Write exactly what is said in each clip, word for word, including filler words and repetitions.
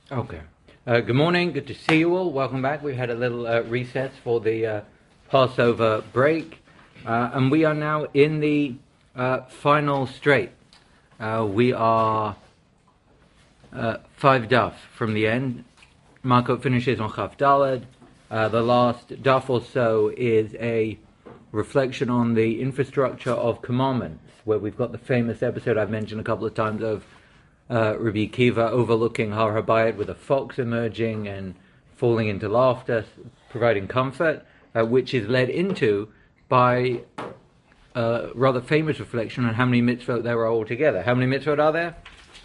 Okay. Uh, good morning. Good to see you all. Welcome back. We had a little uh, recess for the uh, Passover break, uh, and we are now in the uh, final straight. Uh, we are uh, five daf from the end. Marco finishes on Chaf Daled. Uh, the last daf or so is a reflection on the infrastructure of commandments, where we've got the famous episode I've mentioned a couple of times of Uh, Rabbi Akiva overlooking Har Habayit with a fox emerging and falling into laughter, providing comfort, uh, which is led into by a rather famous reflection on how many mitzvot there are altogether. How many mitzvot are there?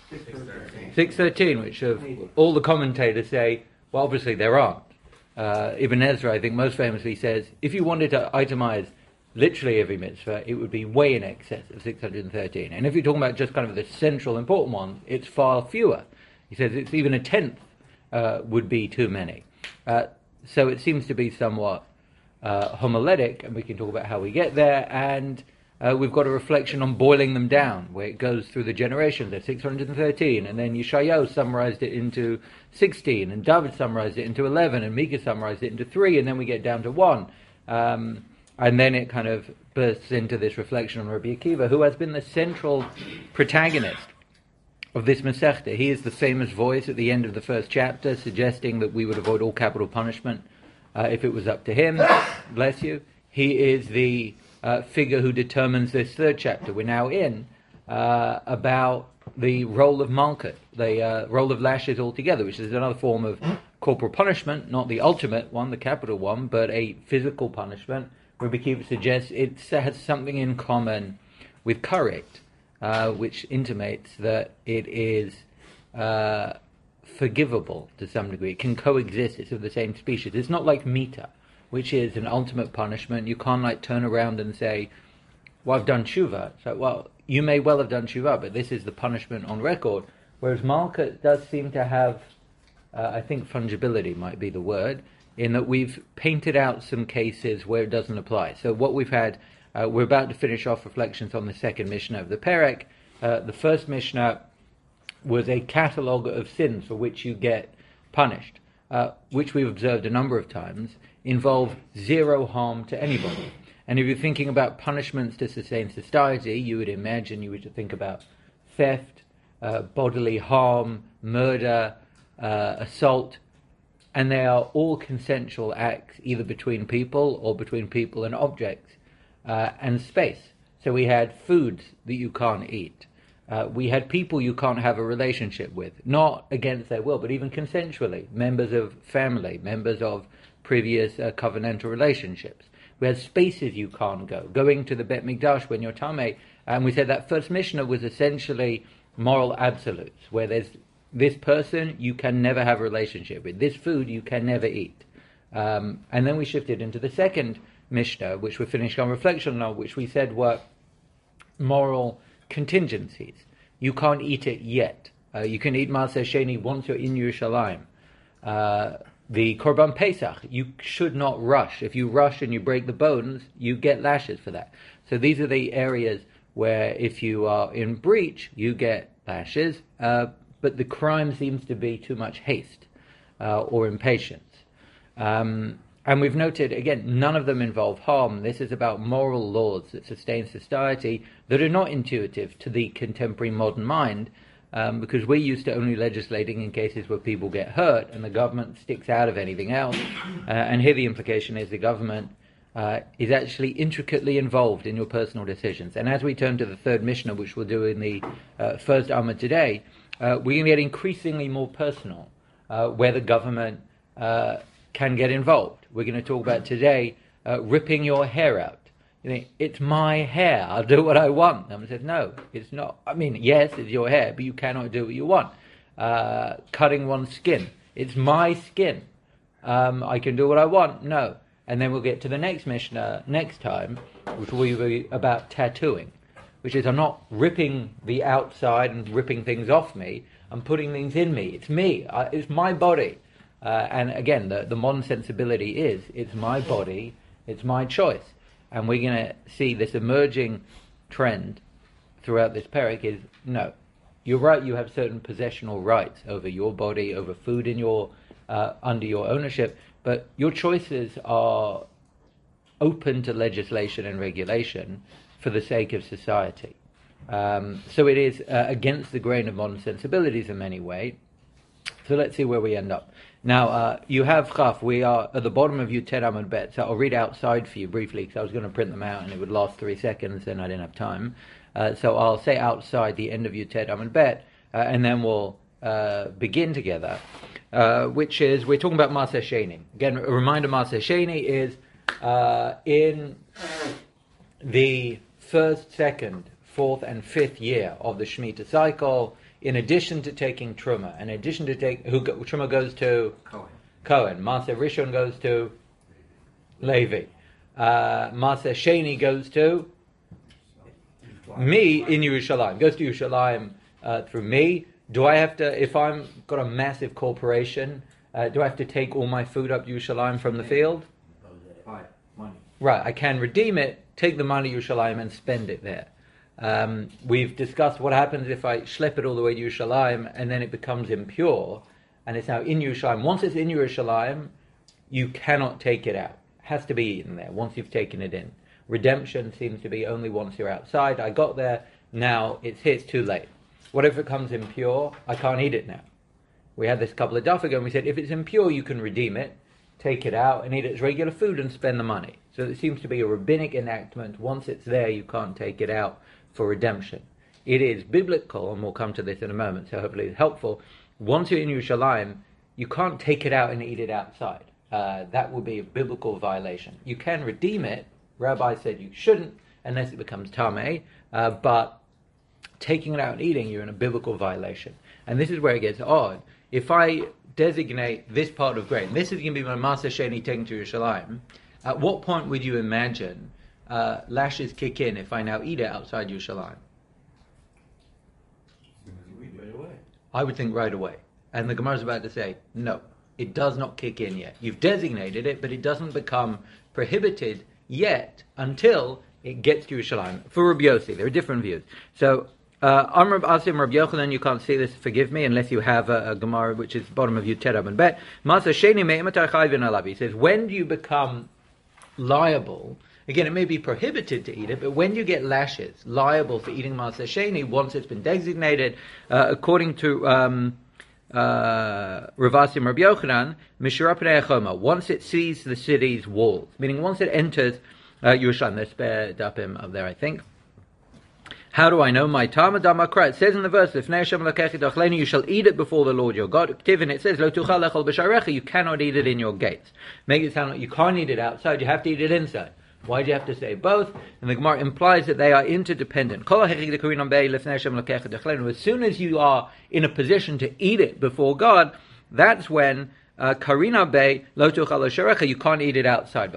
six thirteen, which of all the commentators say, well, obviously there aren't. Uh, Ibn Ezra, I think, most famously says, if you wanted to itemize literally every mitzvah, it would be way in excess of six hundred thirteen. And if you're talking about just kind of the central important ones, it's far fewer. He says it's even a tenth uh, would be too many. Uh, so it seems to be somewhat uh, homiletic, and we can talk about how we get there. And uh, we've got a reflection on boiling them down, where it goes through the generations. There's six hundred thirteen, and then Yeshayahu summarized it into sixteen, and David summarized it into eleven, and Micah summarized it into three, and then we get down to one. Um, And then it kind of bursts into this reflection on Rabbi Akiva, who has been the central protagonist of this Masechta. He is the famous voice at the end of the first chapter, suggesting that we would avoid all capital punishment uh, if it was up to him. Bless you. He is the uh, figure who determines this third chapter we're now in, uh, about the role of Malkut, the uh, role of lashes altogether, which is another form of corporal punishment, not the ultimate one, the capital one, but a physical punishment. Rabbi Akiva suggests it has something in common with karet, uh, which intimates that it is uh, forgivable to some degree. It can coexist. It's of the same species. It's not like mita, which is an ultimate punishment. You can't like turn around and say, well, I've done tshuva. So, well, you may well have done tshuva, but this is the punishment on record. Whereas malkut does seem to have, uh, I think fungibility might be the word, in that we've painted out some cases where it doesn't apply. So what we've had, uh, we're about to finish off reflections on the second Mishnah of the Perek. Uh, the first Mishnah was a catalogue of sins for which you get punished, uh, which we've observed a number of times, involve zero harm to anybody. And if you're thinking about punishments to sustain society, you would imagine you would think about theft, uh, bodily harm, murder, uh, assault, and they are all consensual acts, either between people or between people and objects, uh, and space. So we had foods that you can't eat. Uh, we had people you can't have a relationship with, not against their will, but even consensually. Members of family, members of previous uh, covenantal relationships. We had spaces you can't go. Going to the Bet Mikdash when you're Tameh, and we said that first Mishnah was essentially moral absolutes, where there's this person you can never have a relationship with. This food you can never eat. Um, and then we shifted into the second Mishnah, which we're finishing on reflection on, which we said were moral contingencies. You can't eat it yet. Uh, you can eat Maaseh Sheni once you're in Yerushalayim. Uh, the Korban Pesach, you should not rush. If you rush and you break the bones, you get lashes for that. So these are the areas where if you are in breach, you get lashes. Uh, but the crime seems to be too much haste uh, or impatience. Um, and we've noted, again, none of them involve harm. This is about moral laws that sustain society that are not intuitive to the contemporary modern mind, um, because we're used to only legislating in cases where people get hurt and the government sticks out of anything else. Uh, and here the implication is the government uh, is actually intricately involved in your personal decisions. And as we turn to the third Mishnah, which we'll do in the uh, first Amud today, Uh, we're going to get increasingly more personal, uh, where the government uh, can get involved. We're going to talk about today uh, ripping your hair out. You think, it's my hair, I'll do what I want. And I said, no, it's not. I mean, yes, it's your hair, but you cannot do what you want. Uh, cutting one's skin, it's my skin. Um, I can do what I want. No. And then we'll get to the next Mishnah next time, which will be about tattooing. Which is, I'm not ripping the outside and ripping things off me. I'm putting things in me. It's me. I, it's my body. Uh, and again, the, the modern sensibility is, it's my body, it's my choice. And we're going to see this emerging trend throughout this perek is, no, you're right, you have certain possessional rights over your body, over food in your uh, under your ownership, but your choices are open to legislation and regulation for the sake of society. Um, so it is uh, against the grain of modern sensibilities in many ways. So let's see where we end up. Now, uh, you have Chaf. We are at the bottom of Yutet Amud Bet. So I'll read outside for you briefly, because I was going to print them out and it would last three seconds and I didn't have time. Uh, so I'll say outside the end of Yutet Amud Bet, uh, and then we'll uh, begin together, uh, which is, we're talking about Maaseh Sheni. Again, a reminder, Maaseh Sheni is uh, in the first, second, fourth, and fifth year of the Shemitah cycle. In addition to taking Truma, in addition to take, who go, Truma goes to Cohen. Cohen. Maaseh Rishon goes to Levi. Uh, Maaseh Sheni goes to me in Yerushalayim. Goes to Yerushalayim uh, through me. Do I have to, if I'm got a massive corporation, uh, do I have to take all my food up Yerushalayim from the field? Right. Money. Right. I can redeem it, take the money to Yerushalayim and spend it there. Um, we've discussed what happens if I schlep it all the way to Yerushalayim and then it becomes impure and it's now in Yerushalayim. Once it's in Yerushalayim, you cannot take it out. It has to be eaten there once you've taken it in. Redemption seems to be only once you're outside. I got there, now it's here, it's too late. What if it becomes impure? I can't eat it now. We had this a couple of days ago and we said if it's impure you can redeem it, take it out and eat it as regular food and spend the money. So it seems to be a rabbinic enactment. Once it's there you can't take it out for redemption. It is biblical, and we'll come to this in a moment, so hopefully it's helpful. Once you're in Yerushalayim, you can't take it out and eat it outside. Uh, that would be a biblical violation. You can redeem it. Rabbi said you shouldn't, unless it becomes tameh, uh, but taking it out and eating, you're in a biblical violation. And this is where it gets odd. If I designate this part of grain, this is going to be my Maaseh Sheni taken to Yerushalayim, at what point would you imagine Uh, lashes kick in if I now eat it outside Yerushalayim? Right away. I would think right away. And the Gemara is about to say, no, it does not kick in yet. You've designated it, but it doesn't become prohibited yet until it gets to Yerushalayim. For Rabbi Yossi, there are different views. So, Amr Asim Rabbi Yochanan, you can't see this, forgive me, unless you have a, a Gemara which is bottom of Yutet Amud Bet. Maaseh Sheni me'ematar chayvin alav. He says, when do you become liable? Again, it may be prohibited to eat it, but when you get lashes, liable for eating Maaseh Sheni, once it's been designated, uh, according to um, uh, Rav Asim Rabbi Yochanan, Mishra Pnei Choma, once it sees the city's walls, meaning once it enters uh, Yerushalayim, there's spare dapim up there, I think. How do I know? My Tama Damakra. It says in the verse, you shall eat it before the Lord your God. And it says, you cannot eat it in your gates. Make it sound like you can't eat it outside, you have to eat it inside. Why do you have to say both? And the Gemara implies that they are interdependent. As soon as you are in a position to eat it before God, that's when Karina Bey lo tuchal sharecha, you can't eat it outside.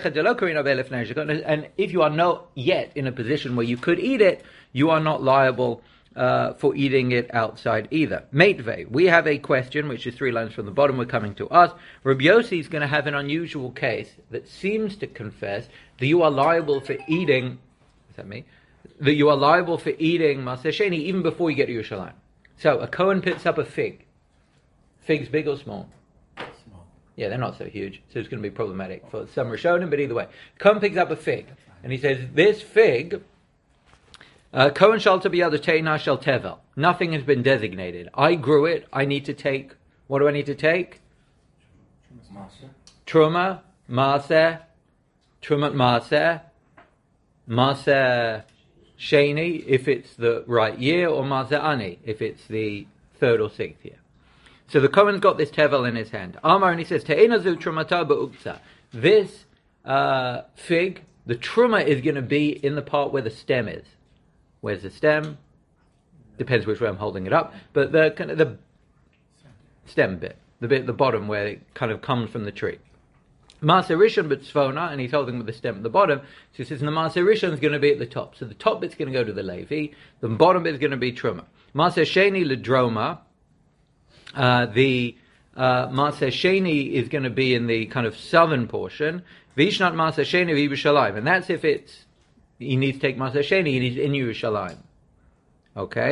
And if you are not yet in a position where you could eat it, you are not liable uh, for eating it outside either. Meitvei, we have a question which is three lines from the bottom. We're coming to us. Rabbi Yossi is going to have an unusual case that seems to confess that you are liable for eating. Is that me? That you are liable for eating Maaseh Sheni even before you get to Yerushalayim. So a Kohen picks up a fig. Figs big or small? Small. Yeah, they're not so huge, so it's going to be problematic for some Rishonim, but either way. Kohen picks up a fig, and he says, this fig, uh, Kohen shall to be able to teina shall tevel. Nothing has been designated. I grew it, I need to take, what do I need to take? Maaseh. Truma, Maaseh, Trumat Maaseh, Maaseh Sheni, if it's the right year, or Maaseh Ani, if it's the third or sixth year. So the Kohen's got this tevel in his hand. Amar, and he says, Te'enazu trumata ba'uksa. This uh, fig, the truma is going to be in the part where the stem is. Where's the stem? Depends which way I'm holding it up. But the kind of the stem bit, the bit at the bottom where it kind of comes from the tree. Maaseh Rishon but Tzvona, and he's holding with the stem at the bottom. So he says, the Maaseh Rishon is going to be at the top. So the top bit's going to go to the Levi. The bottom bit is going to be truma. Maaseh Sheni ledroma. Uh, the uh, Maaseh Sheni is going to be in the kind of southern portion. Vishnat Maaseh Sheni v'Yerushalayim, and that's if it's he needs to take Maaseh Sheni and he's in Yerushalayim. Okay.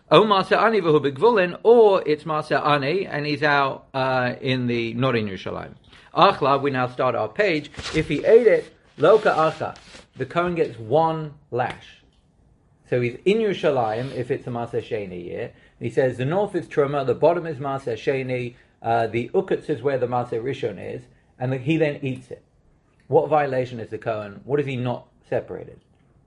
O Maser Ani v'hu b'gvulin, or it's Maser Ani and he's out uh, in the not in Yerushalayim. Achla, we now start our page. If he ate it, Loka Acha, the Kohen gets one lash. So he's in Yerushalayim if it's a Maser Sheni year. He says the north is Truma, the bottom is Maser Sheni, uh, the Ukutz is where the Maser Rishon is, and the, he then eats it. What violation is the Kohen? What is he not separated?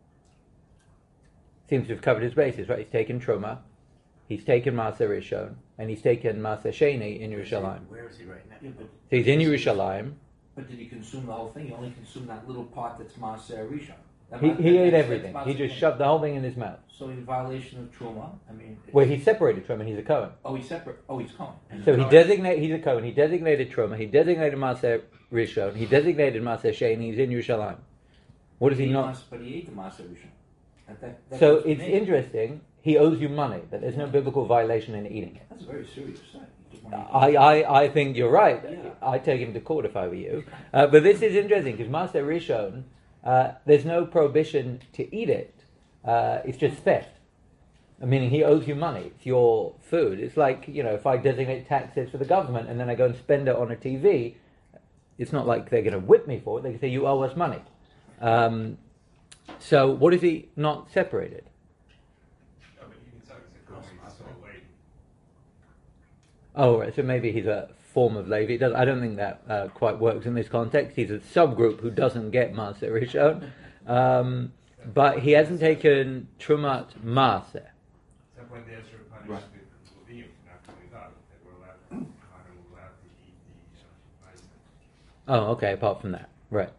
Seems to have covered his bases, right? He's taken Truma, he's taken Maser Rishon, and he's taken Maser Sheni in Yerushalayim. Where is he right now? Yeah, but, So he's in Yerushalayim. but did he consume the whole thing? He only consumed that little part that's Maser Rishon. That He, ma- he that- ate that's- everything. that's He Maser just Sheni. shoved the whole thing in his mouth. So in violation of Truma, I mean... Well, he separated Truma, he's a Kohen. Oh, he's separate. Oh, he's Cohen. So he designated, he's a Kohen, he designated Truma, he designated Maser Rishon, he designated Maser Sheni, he's in Yerushalayim. What does he ate not? Mas- But he ate the Maser Rishon. That, that, that So was it's made. interesting, he owes you money, but there's no biblical violation in eating it. That's a very serious thing. You just wanna I, eat I, I think you're right. Yeah. I'd take him to court if I were you. Uh, but this is interesting because Maser Rishon, uh, there's no prohibition to eat it. Uh, it's just theft. Meaning he owes you money. It's your food. It's like, you know, if I designate taxes for the government and then I go and spend it on a T V, it's not like they're going to whip me for it. They can say, you owe us money. Um, so what is he not separated? Oh, right. So maybe he's a form of Levi. It does, I don't think that uh, quite works in this context. He's a subgroup who doesn't get Maser Rishon. Um, but he hasn't taken Trumat Maser. Except when there's a punishment Right. with Levim, not coming out, they were allowed, kind of allowed to eat the Shemashim. Oh, okay, apart from that. Right.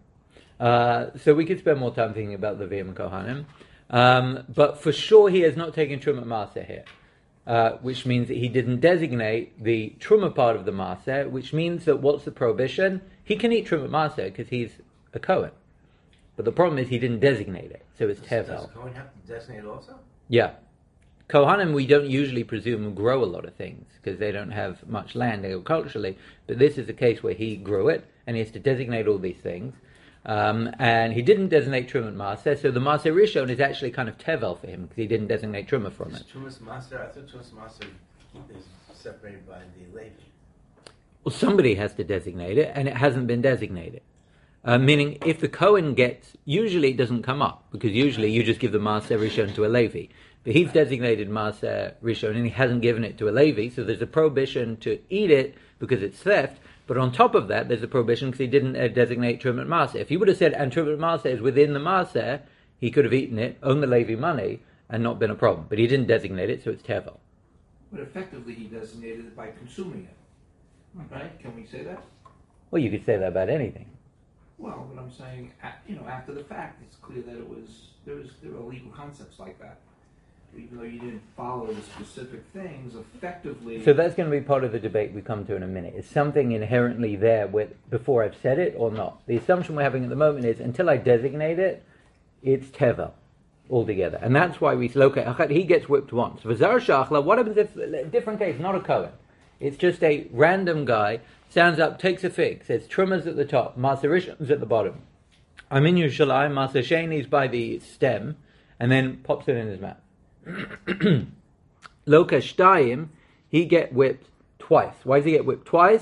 Uh, so we could spend more time thinking about Levium and Kohanim. Um, but for sure he has not taken Trumat Maser here. Uh, which means that he didn't designate the Truma part of the Maser, which means that what's the prohibition? He can eat Trumat Maser because he's a Kohen. But the problem is he didn't designate it, so it's Does Tevel. Cohen have to designate also? Yeah. Kohanim, we don't usually presume grow a lot of things because they don't have much land agriculturally, but this is a case where he grew it and he has to designate all these things. Um, and he didn't designate Trumat Maser, so the Maser Rishon is actually kind of Tevel for him because he didn't designate Truma from Is it. Trumas Master? I thought Trumas Master is separated by the Levi. Well, somebody has to designate it, and it hasn't been designated. Uh, meaning, if the Kohen gets, usually it doesn't come up, because usually you just give the Maser Rishon to a Levi. But he's designated Maser Rishon, and he hasn't given it to a Levi, so there's a prohibition to eat it because it's theft, but on top of that, there's a prohibition because he didn't uh, designate Trumat Maser. If he would have said, and Trumat Maser is within the Maser, he could have eaten it, owned the Levi money, and not been a problem. But he didn't designate it, so it's Tevel. But effectively, he designated it by consuming it. Right? Can we say that? Well, you could say that about anything. Well, but I'm saying, a- you know, after the fact, it's clear that it was there was there were legal concepts like that. Even though you didn't follow the specific things, effectively. So that's going to be part of the debate we come to in a minute. Is something inherently there with, before I've said it or not? The assumption we're having at the moment is until I designate it, it's Tevel altogether. And that's why we say, okay, he gets whipped once. V'zar shachla, what happens if, different case, not a Kohen. It's just a random guy, stands up, takes a fig, says Truma's at the top, Maser Rishon's at the bottom. I'm in Yerushalayim, Maser Sheni's by the stem, and then pops it in his mouth. Loka Shtayim, he get whipped twice. Why does he get whipped twice?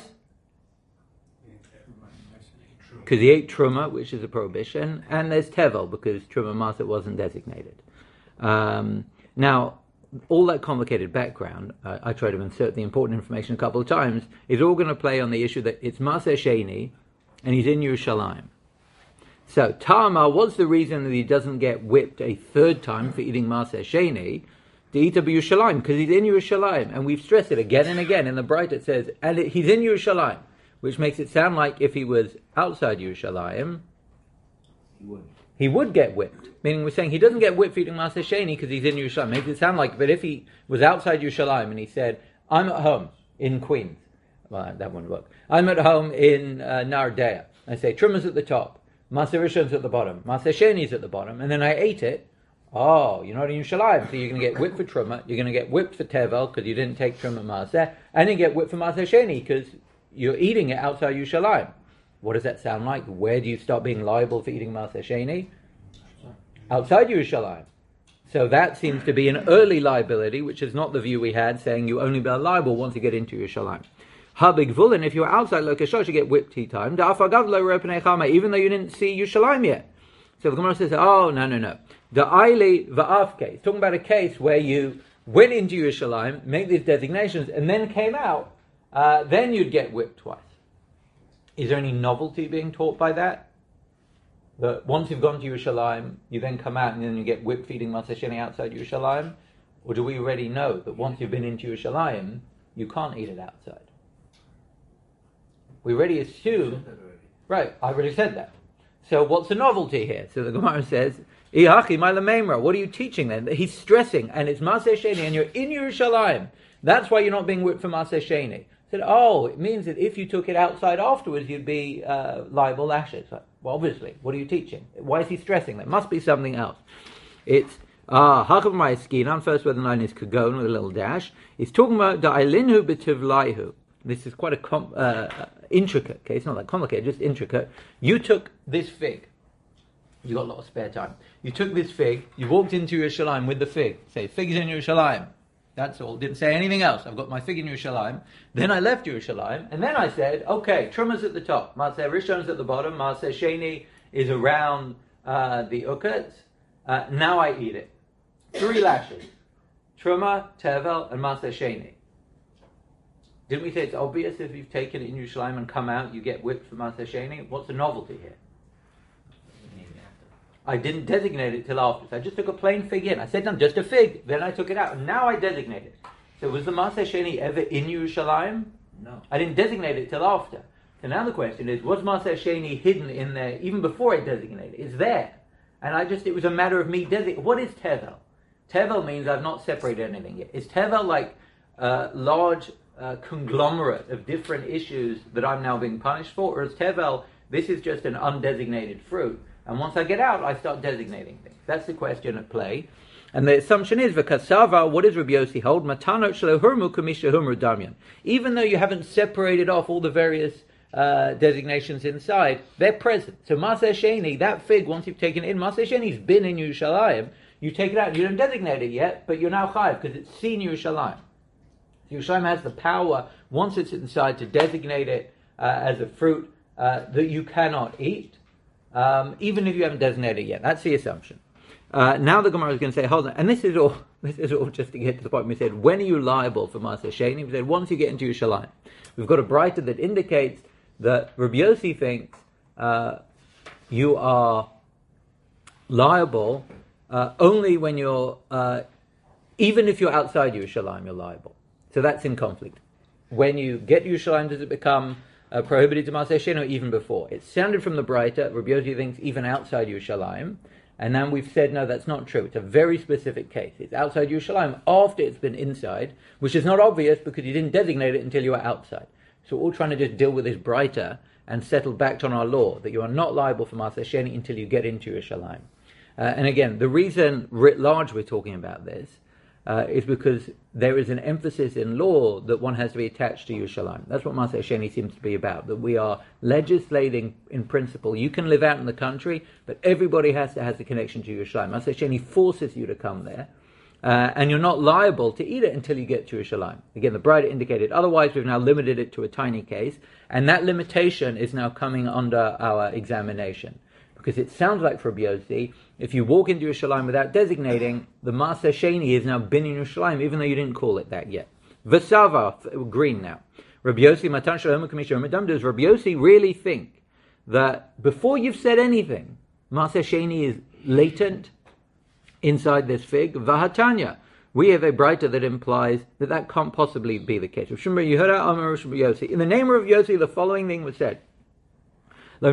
Because he ate Truma, which is a prohibition, and there's Tevel, because Truma Maser wasn't designated. Um, now, all that complicated background, uh, I try to insert the important information a couple of times, is all going to play on the issue that it's Maser Sheni, and he's in Yerushalayim. So, Tama, what's the reason that he doesn't get whipped a third time for eating Maser Sheni? To eat Yerushalayim, because he's in Yerushalayim. And we've stressed it again and again. In the Bright it says, and it, he's in Yerushalayim, which makes it sound like if he was outside Yerushalayim, he wouldn't. he would get whipped. Meaning we're saying he doesn't get whipped for eating Maser Sheni because he's in Yerushalayim. Makes it sound like, but if he was outside Yerushalayim and he said, I'm at home in Queens, well, that wouldn't work. I'm at home in uh, Nardea. I say, Truma's at the top. Maser Rishon's at the bottom. Maser Sheni's at the bottom. And then I ate it. Oh, you're not in Yerushalayim. So you're going to get whipped for Truma. You're going to get whipped for Tevel because you didn't take Truma Maser. And you get whipped for Maser Sheni because you're eating it outside Yerushalayim. What does that sound like? Where do you stop being liable for eating Maser Sheni? Outside Yerushalayim. So that seems to be an early liability, which is not the view we had, saying you only be liable once you get into Yerushalayim. Habig Vulin, if you're outside Lokashosh, you get whipped tea time. Even though you didn't see Yerushalayim yet. So the Gemara says, oh, no, no, no. The Aili Va'af case, talking about a case where you went into Yerushalayim, made these designations, and then came out, uh, then you'd get whipped twice. Is there any novelty being taught by that? That once you've gone to Yerushalayim, you then come out and then you get whipped feeding Matzah Sheni outside Yerushalayim? Or do we already know that once you've been into Yerushalayim, you can't eat it outside? We already assume... Right, I already said that. So what's the novelty here? So the Gemara says, Ihachi Maila Memra, what are you teaching then? He's stressing, and it's Maaseh Sheni, and you're in Yerushalayim. That's why you're not being whipped for Maaseh Sheni. Said, oh, it means that if you took it outside afterwards, you'd be uh, liable lashes. Well, obviously, what are you teaching? Why is he stressing? There must be something else. It's ah Hakav Ma'askinan. First, where the line is Kagon with a little dash. He's talking about the Da'ilinu B'Tivlaihu. This is quite a com- uh, intricate case, not that complicated, just intricate. You took this fig. You got a lot of spare time. You took this fig. You walked into Yerushalayim with the fig. Say, fig's in Yerushalayim. That's all. Didn't say anything else. I've got my fig in Yerushalayim. Then I left Yerushalayim, and then I said, okay, Truma's at the top. Maaseh Rishon's at the bottom. Maaseh Sheni is around uh, the Ukats. Uh, now I eat it. Three lashes. Truma, Tevel, and Maaseh Sheni. Didn't we say it's obvious if you've taken it in Yerushalayim and come out, you get whipped for Maaseh Sheni? What's the novelty here? I didn't designate it till after. So I just took a plain fig in. I said, no, just a fig. Then I took it out. And now I designate it. So was the Maaseh Sheni ever in Yerushalayim? No. I didn't designate it till after. So now the question is, was Maaseh Sheni hidden in there even before I designated it? It's there. And I just, it was a matter of me designating. What is Tevel? Tevel means I've not separated anything yet. Is Tevel like a large uh, conglomerate of different issues that I'm now being punished for? Or is Tevel, this is just an undesignated fruit? And once I get out, I start designating things. That's the question at play. And the assumption is, v'kasava, what does Rabbi Yossi hold? Matanot shelo hurmu kamisha humru damyan. Even though you haven't separated off all the various uh, designations inside, they're present. So Maaseh Sheni, that fig, once you've taken it in, Maaseh Sheni's been in Yerushalayim. You take it out, you don't designate it yet, but you're now chayav because it's seen Yerushalayim. Yerushalayim has the power, once it's inside, to designate it uh, as a fruit uh, that you cannot eat. Um, even if you haven't designated it yet. That's the assumption. Uh, now the Gemara is going to say, hold on, and this is all this is all just to get to the point. We said, when are you liable for Maaseh Sheni? We said, once you get into Yerushalayim. We've got a brighter that indicates that Rabbi Yossi thinks uh, you are liable uh, only when you're, uh, even if you're outside Yerushalayim, you're liable. So that's in conflict. When you get to Yerushalayim, does it become Uh, prohibited to Maaseh Sheni, or even before? It sounded from the Breita, Rabbi Yossi thinks even outside Yerushalayim, and then we've said no, that's not true. It's a very specific case. It's outside Yerushalayim after it's been inside, which is not obvious because you didn't designate it until you were outside. So we're all trying to just deal with this Breita and settle back on our law that you are not liable for Maaseh Sheni until you get into Yerushalayim. Uh, and again, the reason writ large we're talking about this Uh, is because there is an emphasis in law that one has to be attached to Yerushalayim. That's what Maaseh Sheni seems to be about, that we are legislating in principle. You can live out in the country, but everybody has to has a connection to Yerushalayim. Maaseh Sheni forces you to come there, uh, and you're not liable to eat it until you get to Yerushalayim. Again, the Bride indicated otherwise. We've now limited it to a tiny case, and that limitation is now coming under our examination. Because it sounds like for Rabbi Yossi, if you walk into Yerushalayim without designating, the Maaseh Sheni has now been in Yerushalayim, even though you didn't call it that yet. Vesava, green now. Rabbi Yossi, Matan Shalom Kamisha Madam, does Rabbi Yossi really think that before you've said anything, Maaseh Sheni is latent inside this fig? Vahatanya. We have a Breita that implies that that can't possibly be the case. You heard out Amar Rabbi Yossi. In the name of Rabbi Yossi, the following thing was said. Beit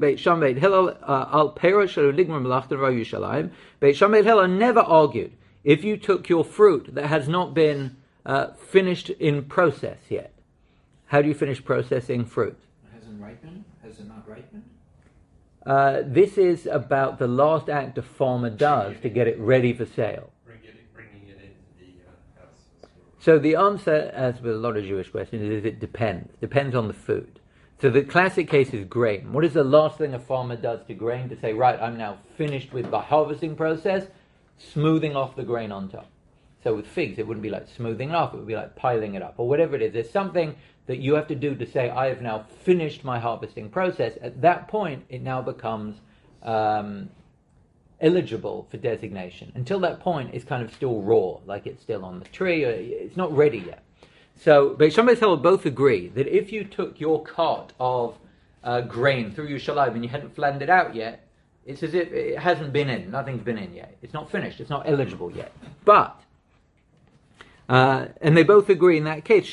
Shammai Hillel never argued if you took your fruit that has not been uh, finished in process yet. How do you finish processing fruit? It hasn't ripened? Has it not ripened? Uh, this is about the last act a farmer does to get it ready for sale. Bring it, bringing it into the uh, house. So the answer, as with a lot of Jewish questions, is it depends. Depends on the food. So the classic case is grain. What is the last thing a farmer does to grain to say, right, I'm now finished with the harvesting process? smoothing off the grain on top. So with figs, it wouldn't be like smoothing it off, it would be like piling it up, or whatever it is. There's something that you have to do to say, I have now finished my harvesting process. At that point, it now becomes um, eligible for designation. Until that point, it's kind of still raw, like it's still on the tree, or it's not ready yet. So Beit Shammai and Beit Hillel both agree that if you took your cart of uh, grain through Yerushalayim and you hadn't flattened it out yet, it's as if it hasn't been in, nothing's been in yet. It's not finished, it's not eligible yet. But, uh, and they both agree in that case,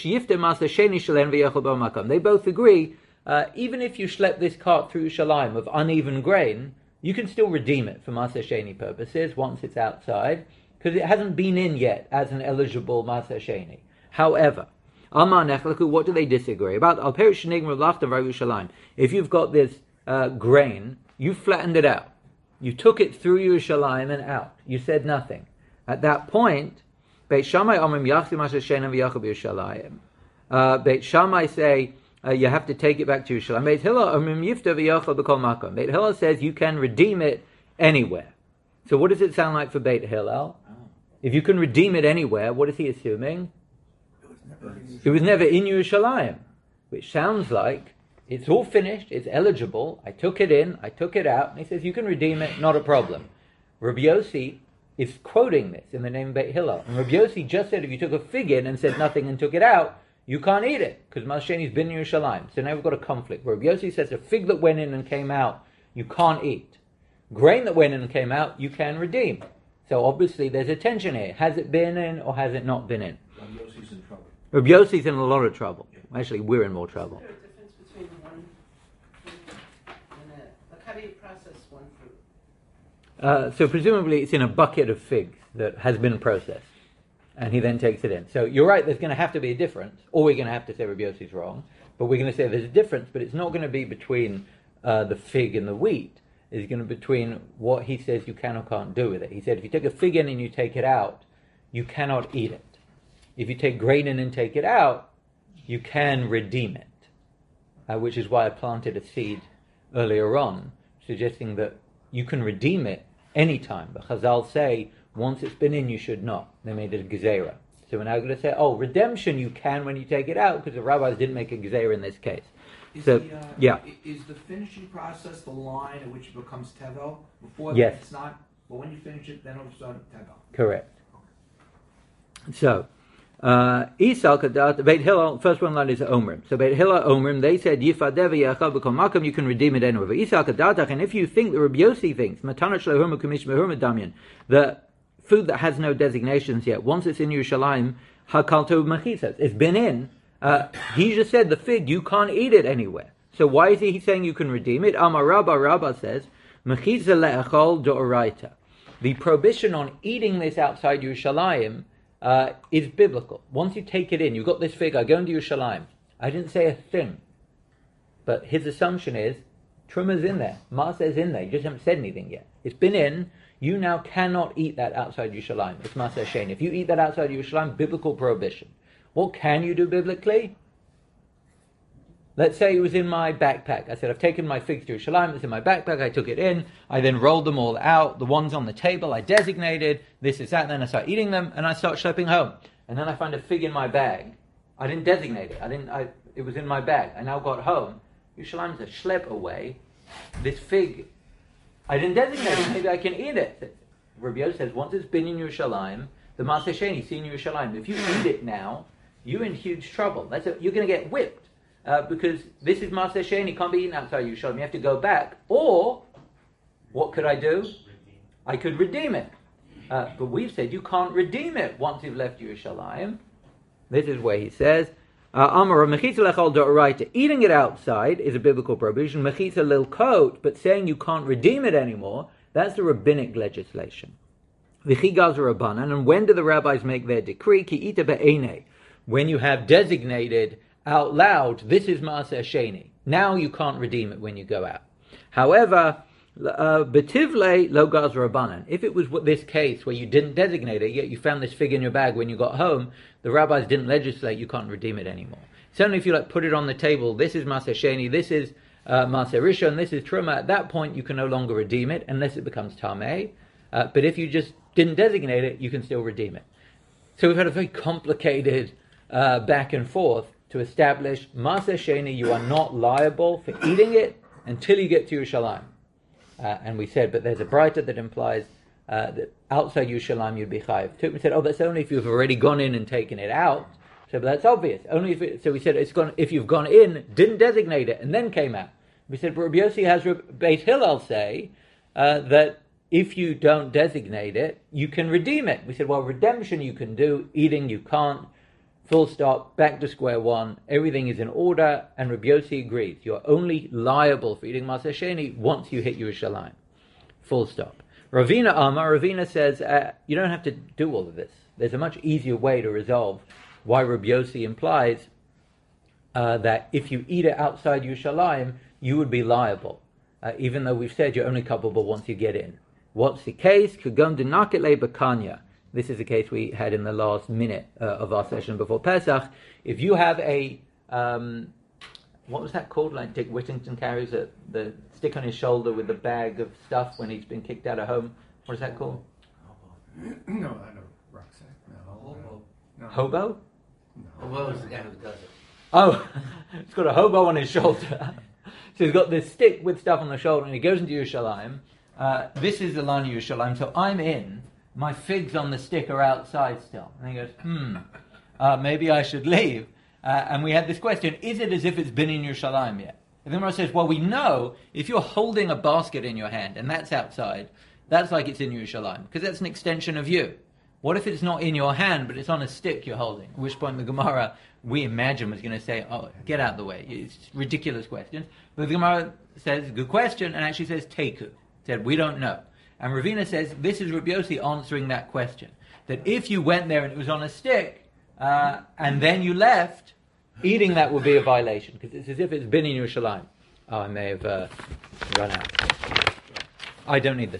they both agree, uh, even if you schlep this cart through Yerushalayim of uneven grain, you can still redeem it for Maser Sheni purposes once it's outside, because it hasn't been in yet as an eligible Maser Sheni. However, what do they disagree about? If you've got this uh, grain, you flattened it out. You took it through Yerushalayim and out. You said nothing. At that point, Beit Shammai omrim yachzi Maser Sheni v'yachal b'Yerushalayim. Uh, Beit Shammai say uh, you have to take it back to Yerushalayim. Beit Hillel omrim yifta v'yachal b'kol makom. Beit Hillel says you can redeem it anywhere. So what does it sound like for Beit Hillel? If you can redeem it anywhere, what is he assuming? It was never in Yerushalayim, which sounds like it's all finished, it's eligible, I took it in, I took it out, and he says you can redeem it, not a problem. Rabbi Yossi is quoting this in the name of Beit Hillel, and Rabbi Yossi just said if you took a fig in and said nothing and took it out, you can't eat it, because Maser Sheni's been in Yerushalayim. So now we've got a conflict. Rabbi Yossi says a fig that went in and came out, you can't eat. Grain that went in and came out, you can redeem. So obviously there's a tension here. Has it been in or has it not been in? Rabbi Yossi's in trouble. Rabbi Yossi's in a lot of trouble. Actually, we're in more trouble. Is there a difference between one fruit and a... Like, how do you process one fruit? Uh, so presumably it's in a bucket of figs that has been processed. And he then takes it in. So you're right, there's going to have to be a difference. Or we're going to have to say Rabbi Yossi's wrong. But we're going to say there's a difference, but it's not going to be between uh, the fig and the wheat. It's going to be between what he says you can or can't do with it. He said if you take a fig in and you take it out, you cannot eat it. If you take grain in and take it out, you can redeem it. Uh, which is why I planted a seed earlier on, suggesting that you can redeem it anytime. But Chazal say, once it's been in, you should not. They made it a gezerah. So we're now going to say, oh, redemption you can when you take it out, because the rabbis didn't make a gezerah in this case. Is So, the, uh, yeah. i- Is the finishing process the line at which it becomes tevel? Before Yes. that, it's not. But when you finish it, then all of a sudden tevel. Correct. So, uh, Isal Kadat, Beit Hillel, first one line is Omrim. So Beit Hillel Omrim, they said, Yifadeh v'yachal b'kol makom, you can redeem it anywhere. But Isal Kadatach, and if you think that Rabbi Yossi thinks, Matanat shlehu kumish mehur medamyan, the food that has no designations yet, once it's in Yerushalayim, hakalto mechizas, it's been in, uh, he just said the fig, you can't eat it anywhere. So why is he saying you can redeem it? Amar Rabba, Rabba says, mechiza le'achal do'oraita. The prohibition on eating this outside Yerushalayim uh, is biblical. Once you take it in, you've got this fig, I go into Yerushalayim. I didn't say a thing. But his assumption is, Truma's in there, Maser's in there, you just haven't said anything yet. It's been in, you now cannot eat that outside Yerushalayim. It's Maser Sheni. If you eat that outside Yerushalayim, biblical prohibition. What can you do biblically? Let's say it was in my backpack. I said, I've taken my figs to Yerushalayim, it's in my backpack, I took it in, I then rolled them all out, the ones on the table I designated, this is that, and then I start eating them, and I start schlepping home. And then I find a fig in my bag. I didn't designate it, I didn't. I, it was in my bag. I now got home. Yerushalayim is a schlep away. This fig, I didn't designate it, maybe I can eat it. Rabbi Yosef says, once it's been in Yerushalayim, the Maser Sheni is in Yerushalayim. If you eat it now, you're in huge trouble. That's a, you're going to get whipped. Uh, because this is Maser Sheni, can't be eaten outside Yerushalayim. You have to go back. Or, what could I do? I could redeem it. Uh, but we've said you can't redeem it once you've left Yerushalayim. This is where he says, Amar mechitza lechal do'oraita. Eating it outside is a biblical prohibition. Mechitza lil coat, but saying you can't redeem it anymore, that's the rabbinic legislation. V'chigaz rabbanan. And when do the rabbis make their decree? Ki ita be'enei. When you have designated out loud, this is Maser Sheni. Now you can't redeem it when you go out. However, betivle lo gaz rabbanan. If it was this case where you didn't designate it, yet you found this fig in your bag when you got home, the rabbis didn't legislate you can't redeem it anymore. It's only if you like put it on the table, this is Maser Sheni, this is uh, Maser Rishon, this is Truma, at that point you can no longer redeem it unless it becomes Tameh. Uh, but if you just didn't designate it, you can still redeem it. So we've had a very complicated uh, back and forth to establish Maaseh Sheni, you are not liable for eating it until you get to Yerushalayim. Uh, and we said, but there's a brighter that implies uh, that outside Yerushalayim you'd be chayiv. We said, oh, that's only if you've already gone in and taken it out. So, but that's obvious. Only if it, so we said it's gone if you've gone in, didn't designate it, and then came out. We said, but Rabbi Yossi has Beit Hillel say uh, that if you don't designate it, you can redeem it. We said, well, redemption you can do, eating you can't. Full stop, back to square one, everything is in order, and Rabbi Yossi agrees. You're only liable for eating Maaseh Sheni once you hit Yerushalayim. Full stop. Ravina Amar, Ravina says, uh, you don't have to do all of this. There's a much easier way to resolve why Rabbi Yossi implies uh, that if you eat it outside Yerushalayim, you would be liable, uh, even though we've said you're only culpable once you get in. What's the case? Kagam denaket le bakanya. This is the case we had in the last minute uh, of our session before Pesach. If you have a, um, what was that called? Like Dick Whittington carries a, the stick on his shoulder with the bag of stuff when he's been kicked out of home. What is that called? No, I know rucksack. No, Hobo. no. Hobo? Hobo is the guy who does it. Oh, he's got a hobo on his shoulder. So he's got this stick with stuff on the shoulder, and he goes into Yerushalayim. Uh, this is the line of Yerushalayim, so I'm in. My figs on the stick are outside still. And he goes, hmm, uh, maybe I should leave. Uh, and we had this question, is it as if it's been in Yerushalayim yet? And the Gemara says, well, we know if you're holding a basket in your hand, and that's outside, that's like it's in Yerushalayim, because that's an extension of you. What if it's not in your hand, but it's on a stick you're holding? At which point the Gemara, we imagine, was going to say, oh, get out of the way. It's ridiculous questions. But the Gemara says, good question, and actually says, teku. Said, we don't know. And Ravina says, this is Rabbi Yossi answering that question. That if you went there and it was on a stick, uh, and then you left, eating that would be a violation, because it's as if it's been in Yerushalayim. Oh, I may have uh, run out. I don't need this.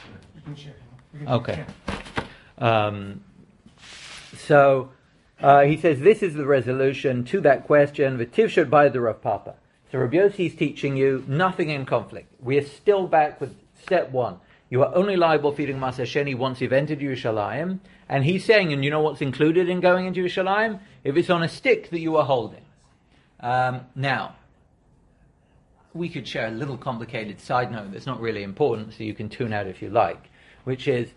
Okay. Um, so, uh, he says, this is the resolution to that question, V'tivshot by the Rav Papa. So Rabbi Yossi is teaching you nothing in conflict. We are still back with step one. You are only liable for eating Maaseh Sheni once you've entered Yerushalayim. And he's saying, and you know what's included in going into Yerushalayim? If it's on a stick that you are holding. Um, now, we could share a little complicated side note that's not really important, so you can tune out if you like, which is,